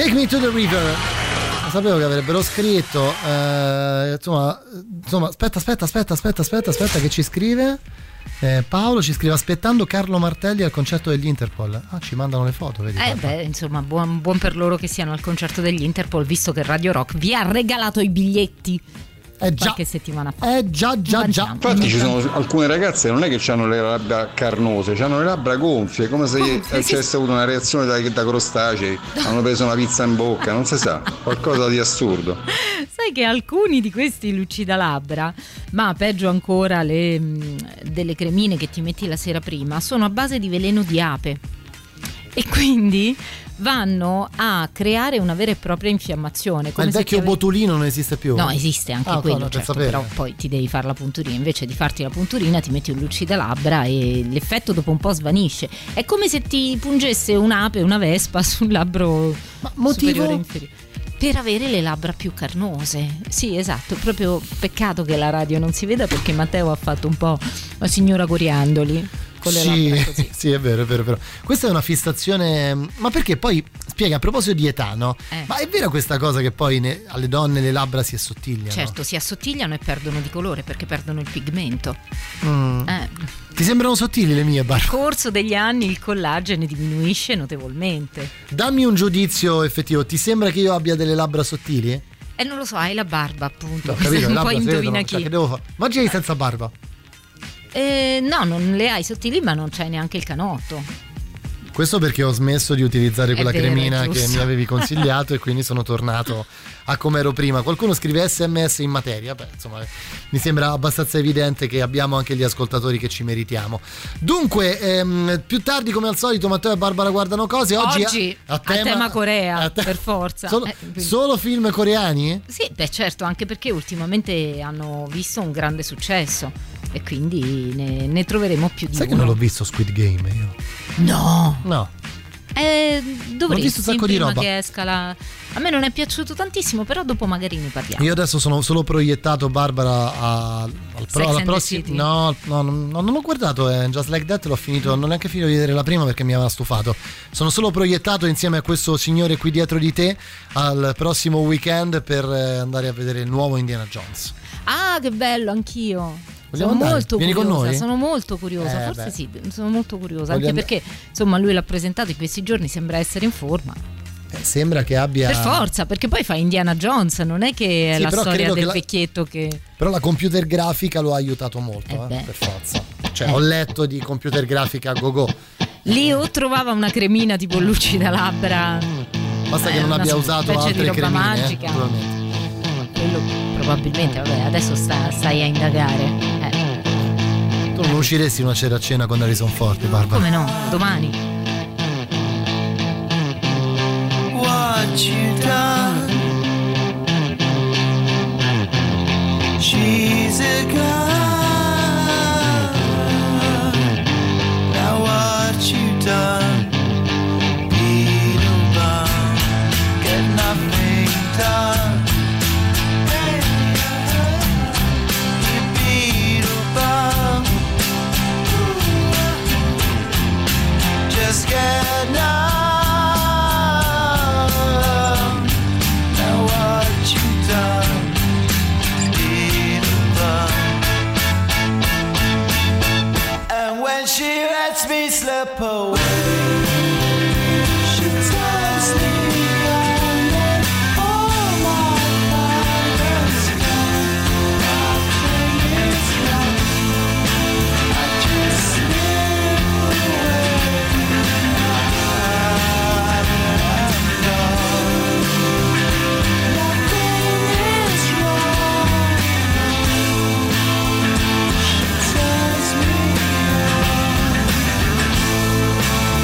Take Me to the River. Sapevo che avrebbero scritto. Insomma, aspetta che ci scrive. Paolo ci scrive: aspettando Carlo Martelli al concerto degli Interpol. Ci mandano le foto, vedi? Insomma, buon per loro che siano al concerto degli Interpol, visto che Radio Rock vi ha regalato i biglietti qualche settimana fa. Già. Infatti ci sono alcune ragazze non è che hanno le labbra carnose, hanno le labbra gonfie, come se c'è avuto una reazione da crostacei, hanno preso una pizza in bocca, non si sa, qualcosa di assurdo. Sai che alcuni di questi lucidalabbra, ma peggio ancora delle cremine che ti metti la sera prima, sono a base di veleno di ape e quindi vanno a creare una vera e propria infiammazione. Ma il vecchio botulino non esiste più? No, esiste anche quello, certo, però poi ti devi fare la punturina. Invece di farti la punturina ti metti un lucidalabbra e l'effetto dopo un po' svanisce. È come se ti pungesse un'ape, una vespa sul labbro superiore e inferiore, per avere le labbra più carnose. Sì, esatto, proprio peccato che la radio non si veda, perché Matteo ha fatto un po' la signora Coriandoli con le labbra così. Sì, è vero. Questa è una fissazione, ma perché poi, spiega, a proposito di età, no? Ma è vera questa cosa che poi alle donne le labbra si assottigliano? Certo, si assottigliano e perdono di colore perché perdono il pigmento. Ti sembrano sottili le mie, Barbara? Nel corso degli anni il collagene diminuisce notevolmente. Dammi un giudizio effettivo, ti sembra che io abbia delle labbra sottili? Non lo so, hai la barba, appunto. Ho capito, un po' indovina chi. Che devo fare? Ma oggi hai senza barba? No, non le hai sottili, ma non c'hai neanche il canotto. Questo perché ho smesso di utilizzare quella cremina che mi avevi consigliato e quindi sono tornato a come ero prima. Qualcuno scrive SMS in materia. Insomma, mi sembra abbastanza evidente che abbiamo anche gli ascoltatori che ci meritiamo. Dunque, più tardi come al solito Matteo e Barbara guardano cose. Oggi a tema Corea, per forza. Solo film coreani? Sì, certo, anche perché ultimamente hanno visto un grande successo e quindi ne troveremo più di uno. Sai che non l'ho visto Squid Game io? No. Dovresti, ho visto un sacco di roba. Che esca a me non è piaciuto tantissimo, però dopo magari ne parliamo. Io adesso sono solo proiettato, Barbara, alla prossima. No, non l'ho guardato, Just Like That l'ho finito, non ho neanche finito di vedere la prima perché mi aveva stufato. Sono solo proiettato insieme a questo signore qui dietro di te al prossimo weekend per andare a vedere il nuovo Indiana Jones. Ah, che bello, anch'io. Vogliamo sono andare? molto Vieni curiosa, con noi? sono molto curiosa, forse beh. sì, sono molto curiosa, Voglio anche perché insomma lui l'ha presentato in questi giorni, sembra essere in forma. Sembra che abbia... Per forza, perché poi fa Indiana Jones, non è che è Sì, la però storia credo del che vecchietto che... Però la computer grafica lo ha aiutato molto, per forza. Cioè, ho letto di computer grafica a go-go. Leo trovava una cremina tipo lucida labbra. Basta che non abbia usato altre cremine. Magica. Quello probabilmente, vabbè, adesso stai a indagare. Tu non usciresti una cera a cena con Harrison Ford, Barbara? Come no? Domani. What you done? She's a girl. Now what you done? Beetlebum, get nothing done. You Beetlebum, just get numb. Now what you done? Beetlebum. And when she lets me slip away, she tells me I let all my problems go. Nothing is right. I just slip away. I'm gone. Nothing is wrong. She tells me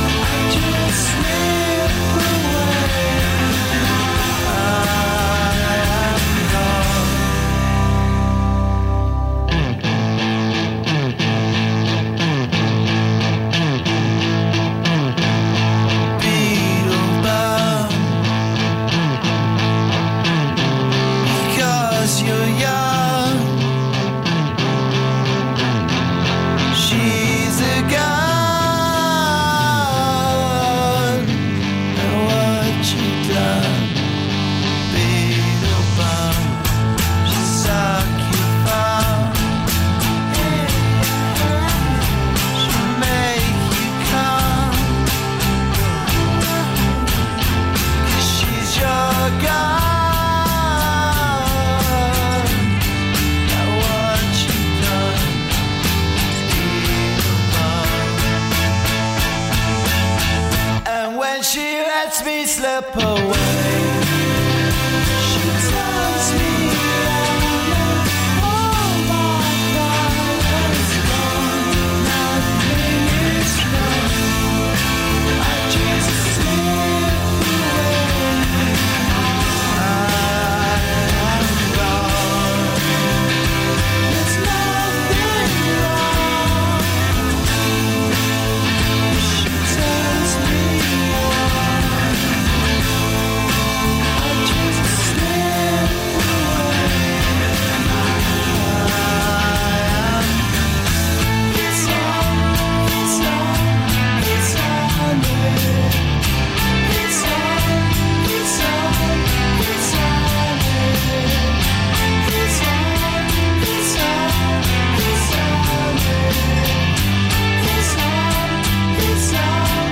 slip away. She tells me all my pride is gone. Nothing is wrong. I just slip away. I am gone. There's nothing wrong. She tells me I just slip away. It's on me. It's on me. It's on me. It's on me. It's on me. It's on me. It's on me. It's on me. It's on me. It's on me. It's on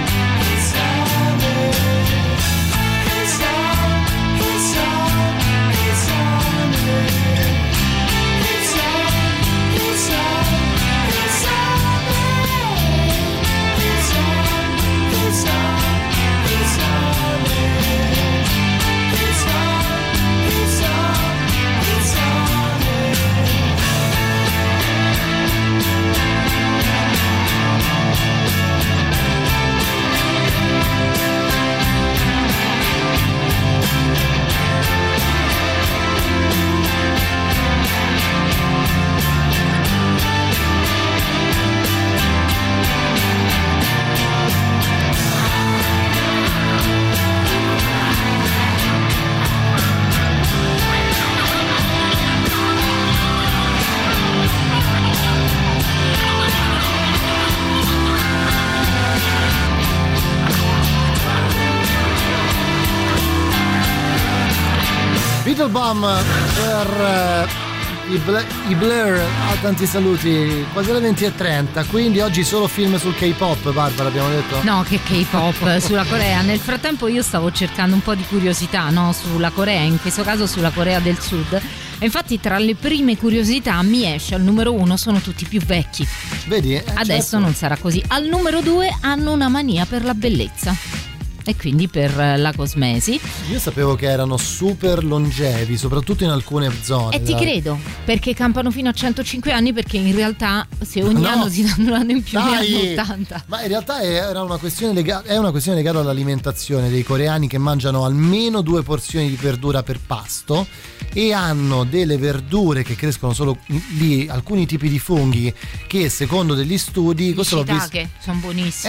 Beetlebum per i Blur. Tanti saluti, quasi alle 20:30. Quindi oggi solo film sul K-pop, Barbara, abbiamo detto? No, che K-pop sulla Corea. Nel frattempo io stavo cercando un po' di curiosità, no, sulla Corea, in questo caso sulla Corea del Sud. E infatti tra le prime curiosità mi esce al numero 1 sono tutti più vecchi. Vedi? Adesso certo. non sarà così. Al numero 2 hanno una mania per la bellezza e quindi per la cosmesi. Io sapevo che erano super longevi, soprattutto in alcune zone. E ti credo, perché campano fino a 105 anni, perché in realtà se ogni anno si danno un anno in più ne hanno 80. Ma in realtà è una questione legata all'alimentazione dei coreani, che mangiano almeno 2 porzioni di verdura per pasto e hanno delle verdure che crescono solo lì, alcuni tipi di funghi che secondo degli studi, questo l'ho visto, che sono buonissimi,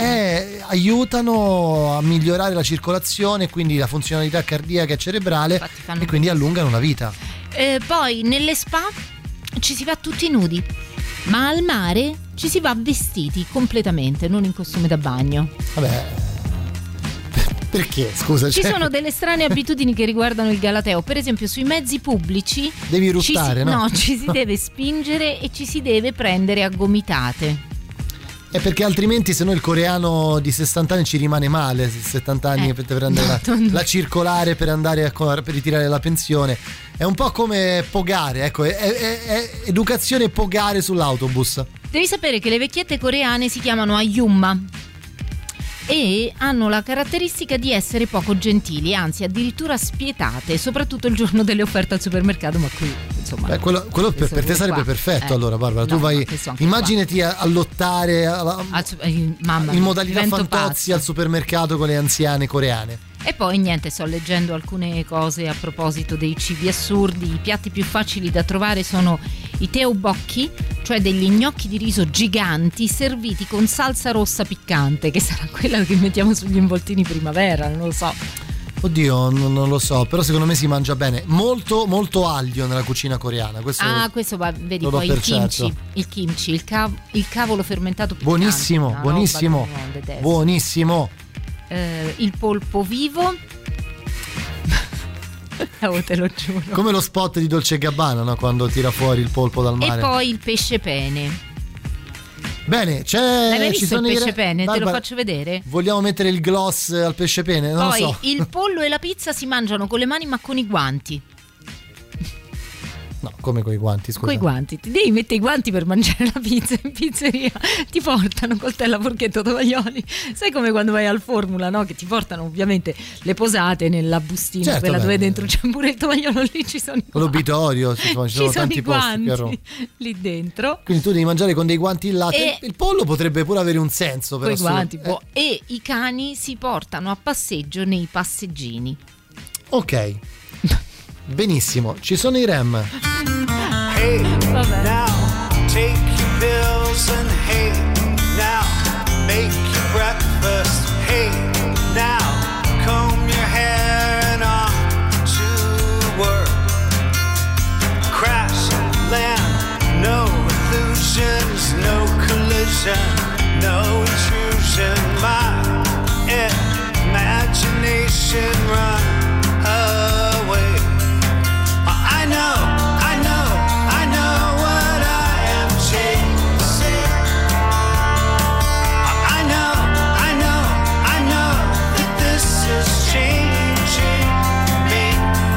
aiutano a migliorare la circolazione, quindi la funzionalità cardiaca e cerebrale, e quindi allungano la vita. Poi nelle spa ci si va tutti nudi, ma al mare ci si va vestiti completamente, non in costume da bagno. Vabbè, perché? Scusa, ci sono delle strane abitudini che riguardano il galateo. Per esempio sui mezzi pubblici devi ruttare, no, ci si deve spingere e ci si deve prendere a gomitate. È perché altrimenti, se no, il coreano di 60 anni ci rimane male. 70 anni per prendere la circolare per andare per ritirare la pensione. È un po' come pogare, ecco, è educazione pogare sull'autobus. Devi sapere che le vecchiette coreane si chiamano Ayumma e hanno la caratteristica di essere poco gentili, anzi addirittura spietate, soprattutto il giorno delle offerte al supermercato. Ma qui insomma, beh, quello per te sarebbe perfetto. Allora, Barbara, tu vai, immaginati a lottare in modalità Fantozzi al supermercato con le anziane coreane. E poi niente, sto leggendo alcune cose a proposito dei cibi assurdi. I piatti più facili da trovare sono i teobokki, cioè degli gnocchi di riso giganti serviti con salsa rossa piccante, che sarà quella che mettiamo sugli involtini primavera, non lo so. Oddio, non lo so, però secondo me si mangia bene. Molto, molto aglio nella cucina coreana. Questo va, vedi, poi il kimchi, il cavolo fermentato piccante. Buonissimo, buonissimo, buonissimo. Il polpo vivo. Te lo giuro. Come lo spot di Dolce & Gabbana, no? Quando tira fuori il polpo dal mare. E poi il pesce pene. Bene, l'hai mai visto il pesce pene? Te lo faccio vedere. Vogliamo mettere il gloss al pesce pene? Non poi lo so. Il pollo e la pizza si mangiano con le mani ma con i guanti. No, come coi guanti, scusa. Coi guanti, ti devi mettere i guanti per mangiare la pizza in pizzeria, ti portano coltello, forchetta, tovaglioli, sai come quando vai al Formula, no? Che ti portano ovviamente le posate nella bustina, certo, quella dove beh, dentro c'è pure il tovagliolo, lì ci sono i guanti. L'obitorio, ci sono tanti i posti guanti lì dentro. quindi tu devi mangiare con dei guanti in latte. E il pollo potrebbe pure avere un senso, però coi guanti, e i cani si portano a passeggio nei passeggini. ok, benissimo, ci sono i REM. Hey, Vabbè. now take your pills and hey, now make your breakfast. Hey, now comb your hair and on to work. Crash, land, no illusions, no collision, no intrusion. My imagination run away. I know what I am chasing. I know that this is changing me.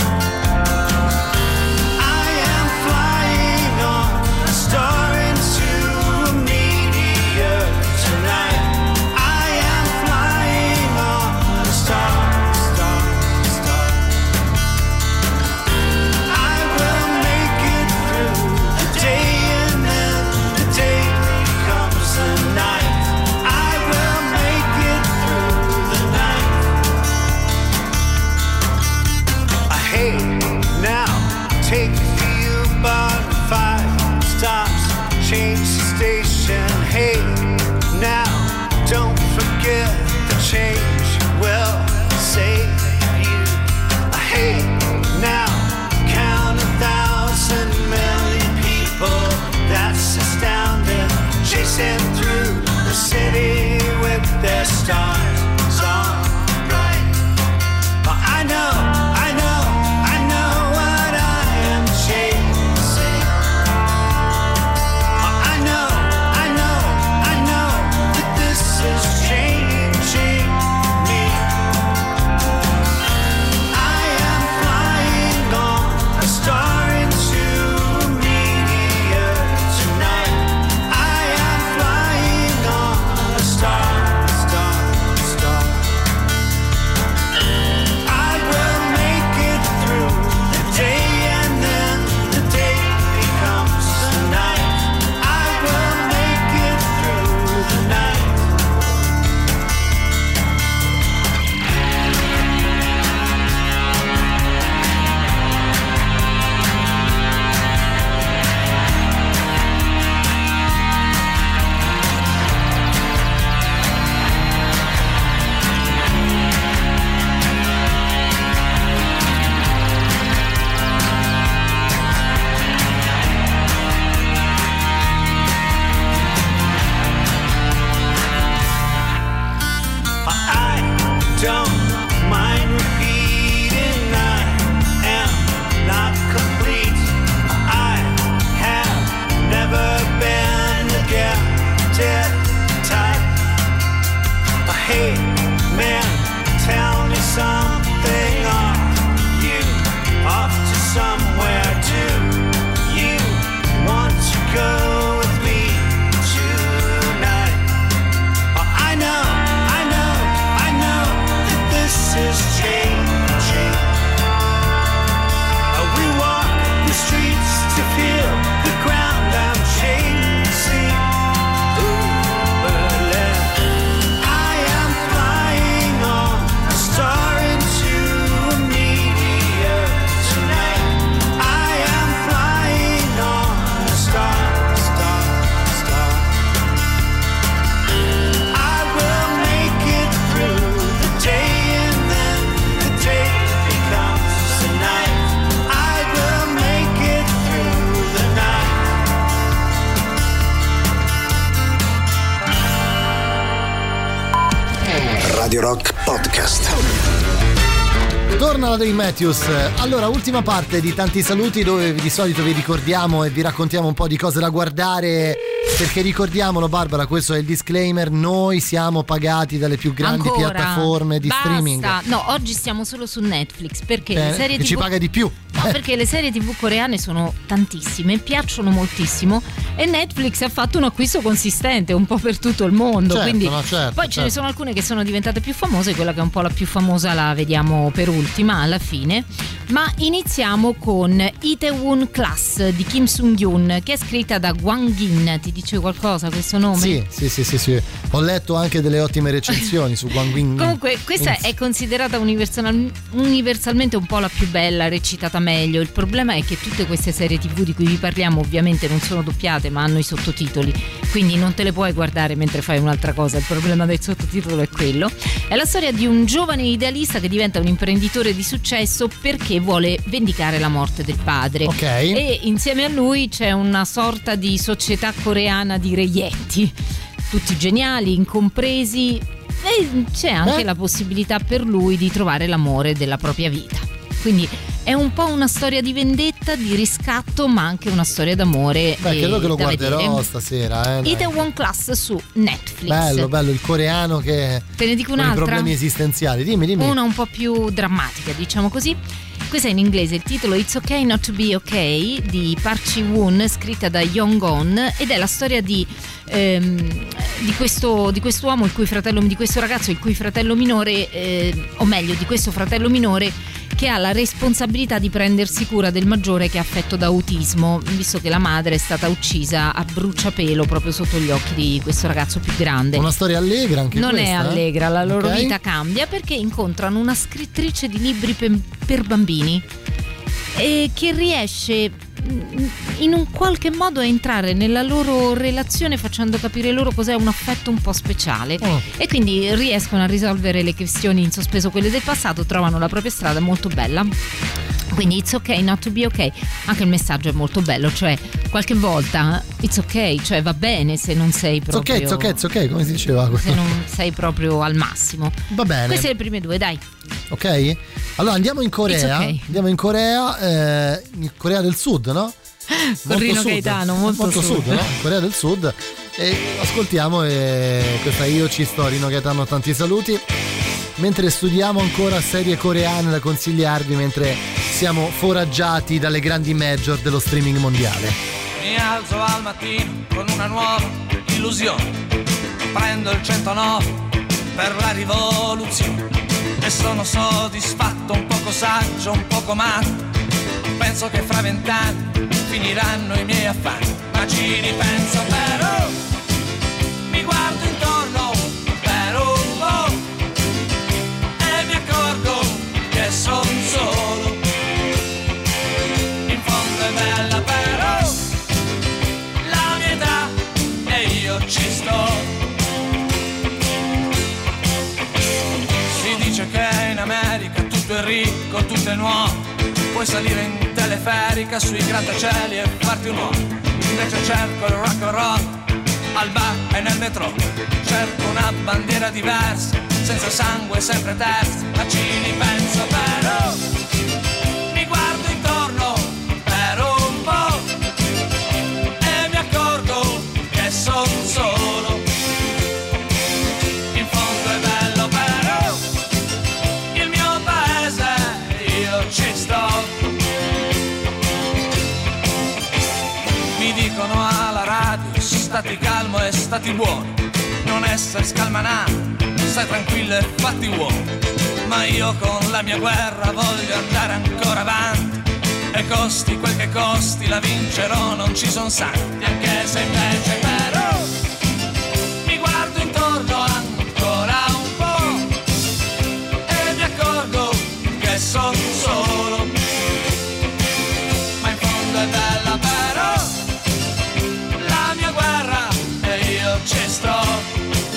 I am flying on a star into a meteor tonight. I am flying on a star. I will make it through the day and then the day becomes the night. I will make it through the night. Hey, now take a few bonfire stops, change the station. Hey, now don't forget the change will save you. Hey, now count 1,000 million people. That's astounding. Chasing through the city with their stars on bright. I know what I am chasing. I know that this is changing me. I am flying on a star into a meteor tonight. I am flying on a star. I will make it through the day and then the day becomes the night. I will make it through the night. I don't mind repeating, I am not complete. I have never been the gifted type. Hey, man, tell me something. Are you off to somewhere? Do you want to go with me tonight? I know that this is changing. We walk the streets to feel the ground I'm chasing. Berlin. I am flying on a star into a meteor tonight. I am flying on a star. I will make it through the day and then the day becomes the night. I will make it through the night. Radio Rock Podcast. Torna la Dave Matthews. Allora, ultima parte di tanti saluti dove di solito vi ricordiamo e vi raccontiamo un po' di cose da guardare perché ricordiamolo Barbara, questo è il disclaimer, noi siamo pagati dalle più grandi Ancora? piattaforme di Basta. streaming. No, oggi stiamo solo su Netflix perché Bene, le serie che TV ci paga di più. No, perché le serie TV coreane sono tantissime, piacciono moltissimo e Netflix ha fatto un acquisto consistente un po' per tutto il mondo. Certo, quindi no, certo, poi ce ne sono alcune che sono diventate più famose, quella che è un po' la più famosa la vediamo per ultima alla fine. Ma iniziamo con Itaewon Class di Kim Sung-yoon, che è scritta da Hwang In. Ti dice qualcosa questo nome? Sì. Ho letto anche delle ottime recensioni su Hwang In. Comunque questa è considerata universalmente un po' la più bella, recitata meglio. Il problema è che tutte queste serie TV di cui vi parliamo ovviamente non sono doppiate ma hanno i sottotitoli, quindi non te le puoi guardare mentre fai un'altra cosa. Il problema del sottotitolo è quello. È la storia di un giovane idealista che diventa un imprenditore di successo perché vuole vendicare la morte del padre. Ok. E insieme a lui c'è una sorta di società coreana di reietti, tutti geniali, incompresi, e c'è anche la possibilità per lui di trovare l'amore della propria vita. Quindi è un po' una storia di vendetta, di riscatto, ma anche una storia d'amore. Credo che lo da guarderò vedere. stasera. Itaewon Class su Netflix. Bello, il coreano che Te ne dico con i un'altra. problemi esistenziali. Dimmi. Una un po' più drammatica, diciamo così. Questa è in inglese, il titolo It's Okay Not to Be Okay di Park Ji-woon, scritta da Yong-gon, ed è la storia di quest'uomo di questo ragazzo il cui fratello minore, o meglio di questo fratello minore, che ha la responsabilità di prendersi cura del maggiore che è affetto da autismo, visto che la madre è stata uccisa a bruciapelo proprio sotto gli occhi di questo ragazzo più grande. Una storia allegra anche non questa? è allegra, la loro Ok. vita cambia perché incontrano una scrittrice di libri per bambini e che riesce in un qualche modo a entrare nella loro relazione facendo capire loro cos'è un affetto un po' speciale e quindi riescono a risolvere le questioni in sospeso, quelle del passato, trovano la propria strada, molto bella. Quindi it's okay not to be okay. Anche il messaggio è molto bello, cioè qualche volta it's okay, cioè va bene se non sei proprio It's okay, come si diceva. se non sei proprio al massimo. Va bene. Queste le prime due, dai. Ok? Allora andiamo in Corea. It's okay. Andiamo in Corea del Sud, no? Rino Gaetano, molto sud, no? Corea del Sud. E ascoltiamo questa Io ci sto, Rino Gaetano, tanti saluti. Mentre studiamo ancora serie coreane da consigliarvi mentre siamo foraggiati dalle grandi major dello streaming mondiale. Mi alzo al mattino con una nuova illusione, prendo il 109 per la rivoluzione e sono soddisfatto, un poco saggio, un poco matto. Penso che fra 20 anni finiranno i miei affanni, ma ci ripenso però, mi guardo intorno per un po' e mi accorgo che son solo. In fondo è bella però la mia età e io ci sto. Si dice che in America tutto è ricco, tutto è nuovo, puoi salire in teleferica sui grattacieli e farti un uomo. Invece cerco il rock and roll al bar e nel metro, cerco una bandiera diversa, senza sangue, sempre terza, ma ci ripenso però, mi guardo intorno per un po' e mi accorgo che son solo. In fondo è bello però il mio paese, io ci sto. Mi dicono alla radio, stati calmo e stati buono, non essere scalmanato, stai tranquillo e fatti uomo. Ma io con la mia guerra voglio andare ancora avanti e costi quel che costi la vincerò, non ci son santi. Anche se invece però mi guardo intorno ancora un po' e mi accorgo che son solo. Ma in fondo è bella però la mia guerra e io ci sto.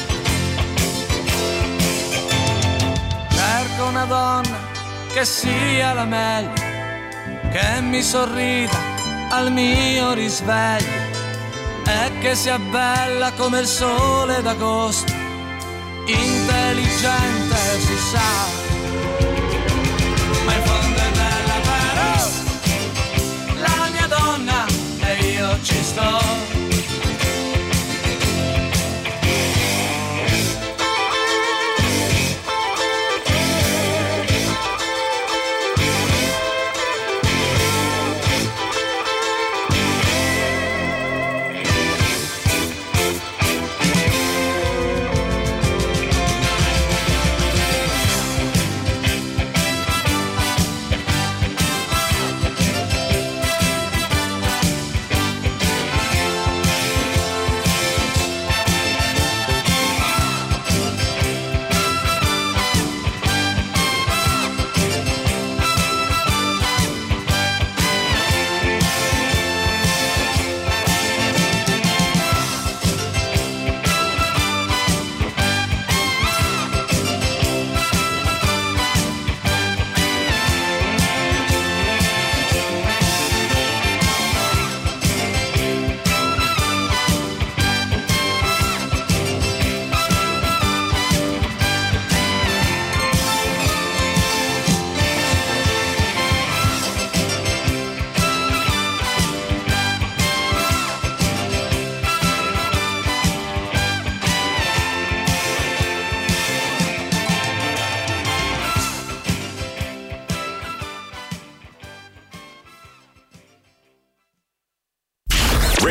Cerco una donna che sia la meglio, che mi sorrida al mio risveglio e che sia bella come il sole d'agosto, intelligente si sa. Ma in fondo è bella però la mia donna e io ci sto.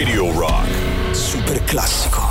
Radio Rock. Super classico.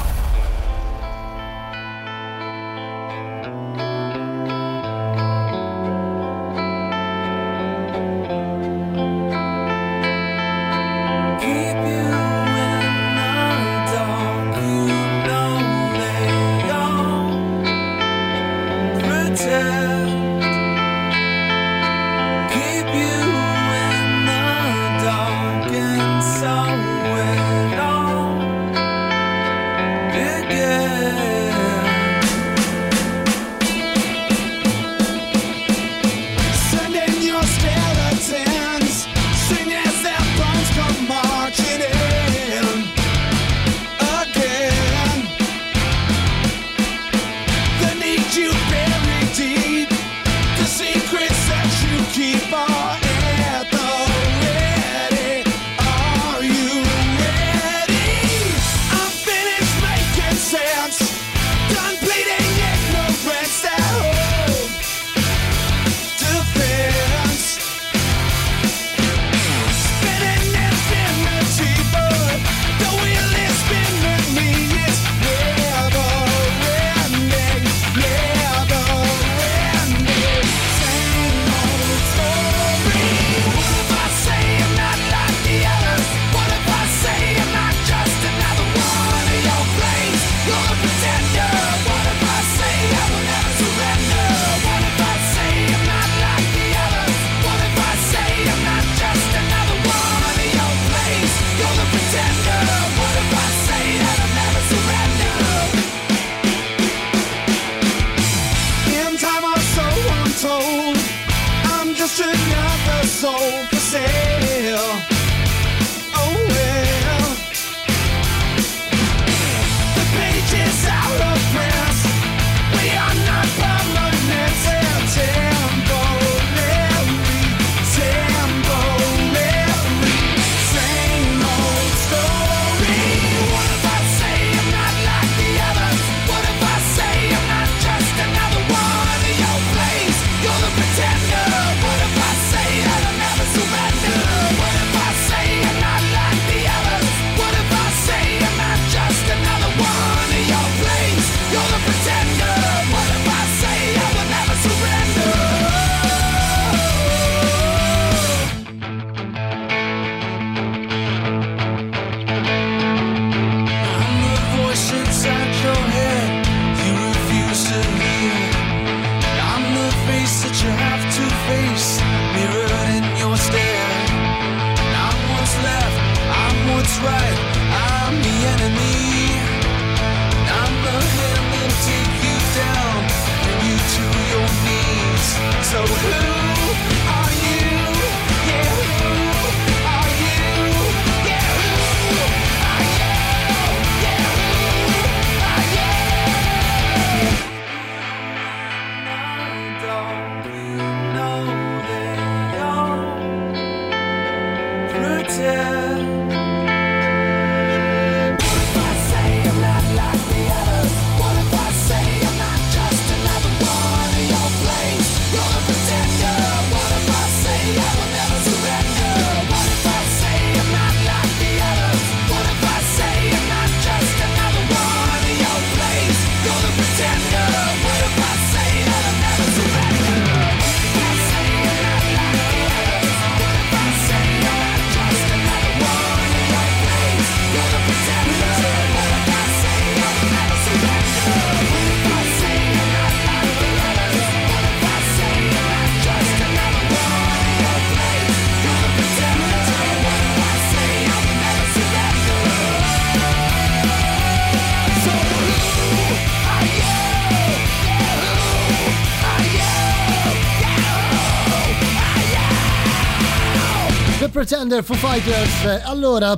Pretender, Foo Fighters. Allora,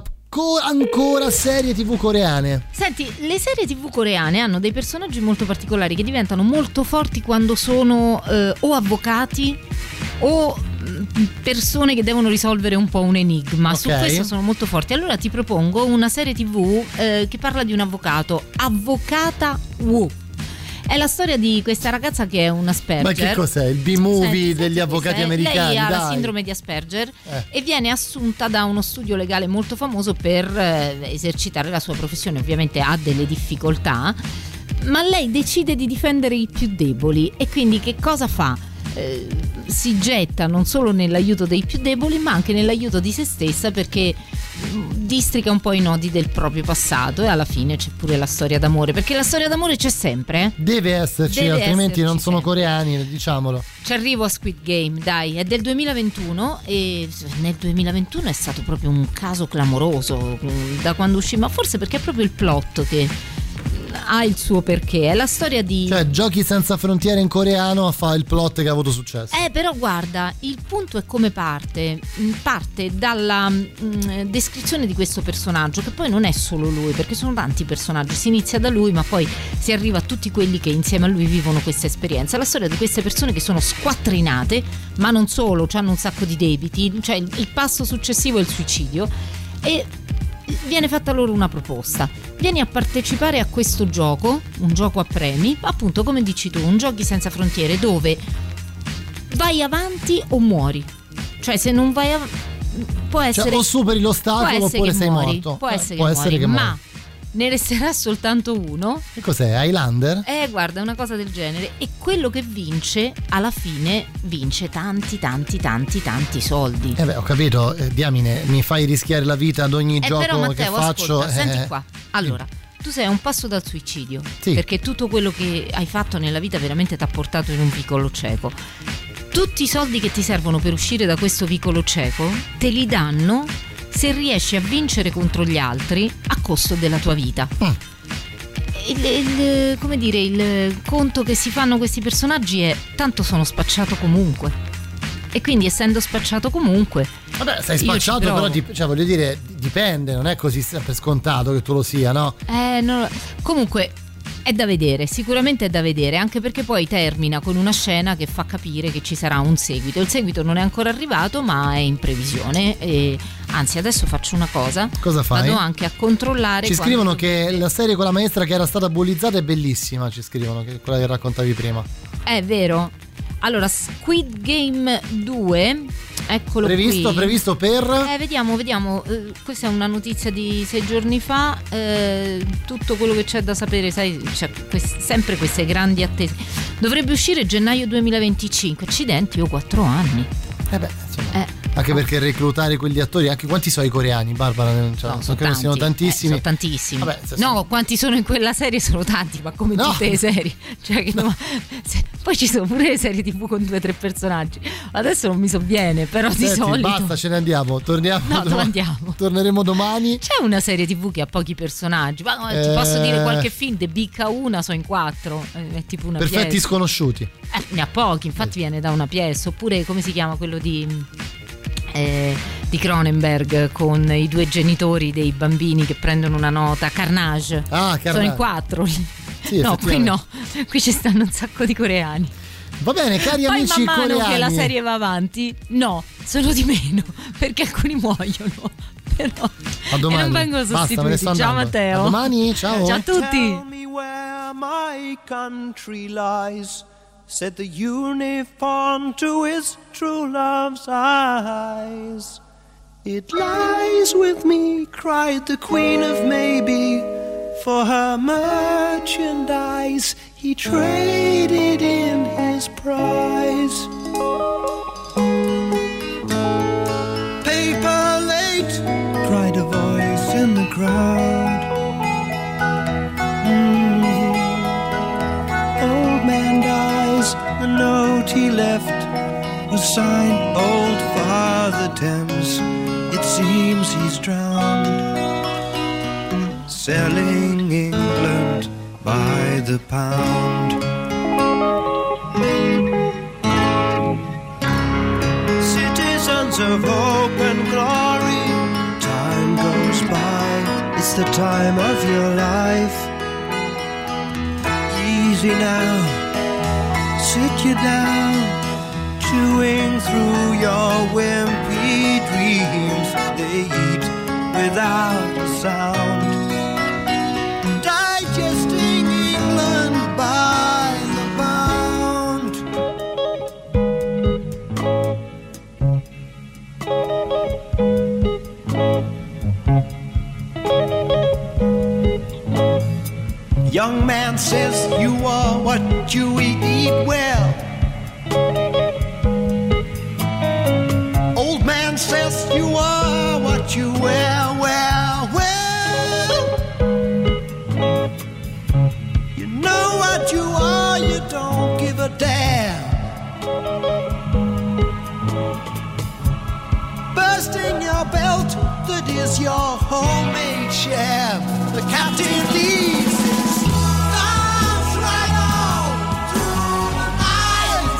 ancora serie TV coreane. Senti, le serie TV coreane hanno dei personaggi molto particolari che diventano molto forti quando sono o avvocati o persone che devono risolvere un po' un enigma. Okay. Su questo sono molto forti. Allora ti propongo una serie TV che parla di un avvocato, Avvocata Woo. È la storia di questa ragazza che è un Asperger. Ma che cos'è? Il B-movie degli avvocati americani? Lei ha la dai. sindrome di Asperger e viene assunta da uno studio legale molto famoso per esercitare la sua professione. Ovviamente ha delle difficoltà, ma lei decide di difendere i più deboli e quindi che cosa fa? Si getta non solo nell'aiuto dei più deboli ma anche nell'aiuto di se stessa, perché districa un po' i nodi del proprio passato e alla fine c'è pure la storia d'amore, perché la storia d'amore c'è sempre. Deve esserci, Deve altrimenti esserci non sono sempre. coreani, diciamolo. Ci arrivo a Squid Game, dai, è del 2021 e nel 2021 è stato proprio un caso clamoroso da quando uscì, ma forse perché è proprio il plot che ha il suo perché. È la storia di... Cioè, Giochi senza frontiere in coreano fa il plot che ha avuto successo. Però guarda, il punto è come parte dalla descrizione di questo personaggio, che poi non è solo lui, perché sono tanti personaggi, si inizia da lui ma poi si arriva a tutti quelli che insieme a lui vivono questa esperienza. La storia di queste persone che sono squattrinate, ma non solo, hanno un sacco di debiti, cioè il passo successivo è il suicidio, e viene fatta loro una proposta: vieni a partecipare a questo gioco, un gioco a premi, appunto come dici tu, un Giochi senza frontiere, dove vai avanti o muori. Cioè se non vai può essere, cioè, o superi può l'ostacolo essere oppure che sei muori, morto. può essere può che essere muori, che ma muori. ne resterà soltanto uno. Che cos'è? Highlander? Guarda, è una cosa del genere, e quello che vince alla fine vince tanti soldi. Beh, ho capito, diamine, mi fai rischiare la vita ad ogni gioco però Matteo, che faccio. ascolta, senti qua. Allora, tu sei a un passo dal suicidio, Sì. perché tutto quello che hai fatto nella vita veramente ti ha portato in un vicolo cieco. Tutti i soldi che ti servono per uscire da questo vicolo cieco te li danno se riesci a vincere contro gli altri a costo della tua vita. Come dire, il conto che si fanno questi personaggi è: tanto sono spacciato comunque, e quindi essendo spacciato comunque, Vabbè, sei io ci spacciato, però provo. cioè, voglio dire, dipende, non è così sempre scontato che tu lo sia, no? Comunque è da vedere, sicuramente è da vedere, anche perché poi termina con una scena che fa capire che ci sarà un seguito. Il seguito non è ancora arrivato, ma è in previsione, e anzi adesso faccio una cosa. Cosa fai? Vado anche a controllare. Ci scrivono quanto- che la serie con la maestra che era stata bullizzata è bellissima, ci scrivono, che è quella che raccontavi prima. È vero. Allora, Squid Game 2, eccolo qui. Previsto per... Vediamo. Questa è una notizia di 6 giorni fa. Tutto quello che c'è da sapere, sai, c'è sempre queste grandi attese. Dovrebbe uscire gennaio 2025. Accidenti, ho 4 anni. Insomma, anche perché reclutare quegli attori, anche quanti sono i coreani, Barbara? Cioè, sono credo siano tantissimi. Sono tantissimi. Vabbè, no, quanti sono in quella serie sono tanti, ma come No. tutte le serie. Cioè, poi ci sono pure le serie TV con 2 o 3 personaggi. Adesso non mi sovviene, però di Senti, solito. basta, ce ne andiamo. Torniamo. No, dove andiamo? Torneremo domani. C'è una serie TV che ha pochi personaggi, ma ti posso dire qualche film, The Bicca una, sono in 4, è tipo una Perfetti pièce. sconosciuti. Ne ha pochi, infatti viene da una pièce. Oppure come si chiama quello di Cronenberg, con i 2 genitori dei bambini che prendono una nota, Carnage. Sono in 4. Sì, no, qui effettivamente. no, qui ci stanno un sacco di coreani. Va bene, cari Poi amici man mano coreani. che la serie va avanti, no, sono di meno, perché alcuni muoiono. Però A domani. e non vengono Basta, me ne sostituiti. sto Ciao andando. Matteo. A domani, ciao. Ciao a tutti. Tell me where my country lies, said the uniform to his true love's eyes. It lies with me, cried the Queen of Maybe, for her merchandise he traded in his prize. Paper late, cried a voice in the crowd. Old man dies, the note he left was signed Old Father Thames. It seems he's drowned, selling England by the pound. Citizens of hope and glory, time goes by, it's the time of your life. Easy now, sit you down, chewing through your wimpy dreams. They eat without a sound, digesting England by you are what you eat well. Old man says you are what you wear, well, well. You know what you are, you don't give a damn. Bursting your belt, that is your homemade sham. The captain leaves his arms right on through the night.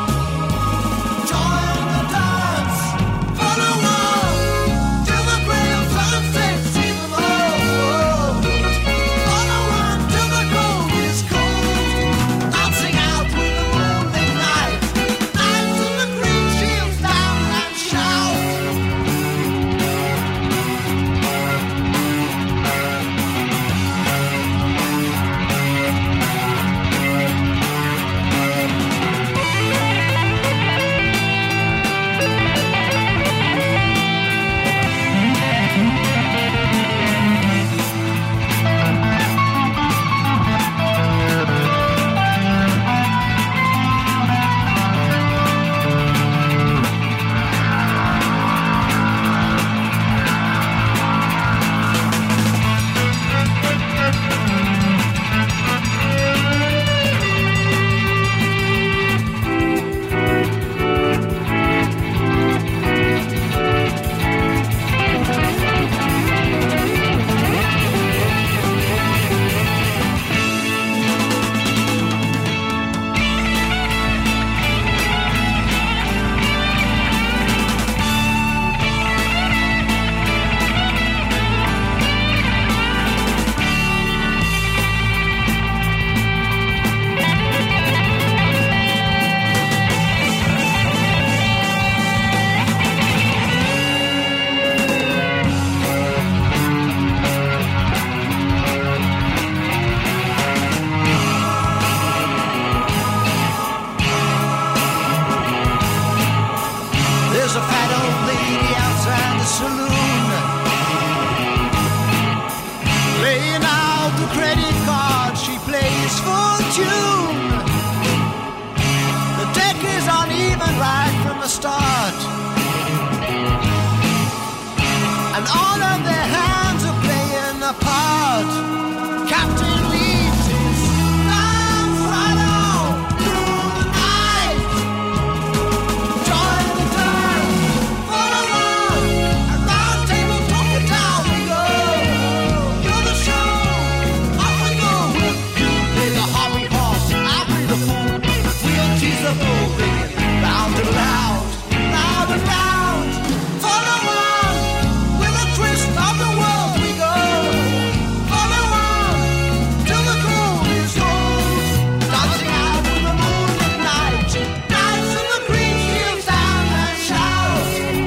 Join the dance, follow on till the gray sunset sees the road. Follow on till the gold is cold. Dancing out with the lonely night. Knights in the green shields down and shout. There's a fat old lady outside the saloon, laying out the credit card. She plays for tune. The deck is uneven right from the start, and all of their hands are playing a part. Captain leaves his arms right on through the night. Join the dance, follow on, at round table talking down we go. You're the show, off we go. Play the hobby horse, I'll play the fool. We'll tease the bull, baby, round and round, round and round. Follow on, with a twist of the world we go. Follow on, till the gold is gold. Dancing out with the moon at night. Knights in the green fields down and shout.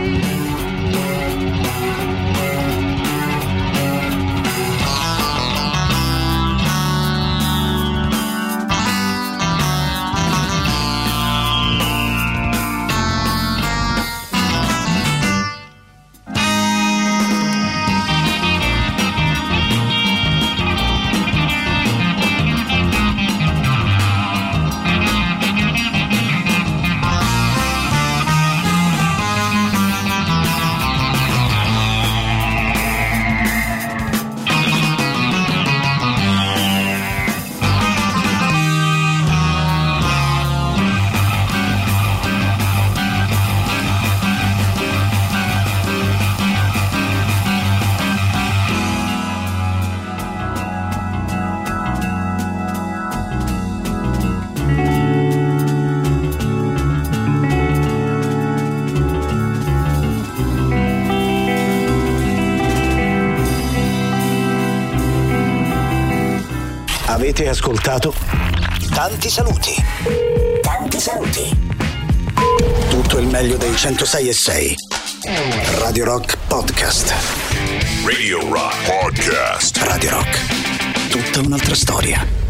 Avete ascoltato Tanti saluti. Tanti saluti. Tutto il meglio dei 106.6 Radio Rock Podcast. Radio Rock Podcast. Radio Rock. Tutta un'altra storia.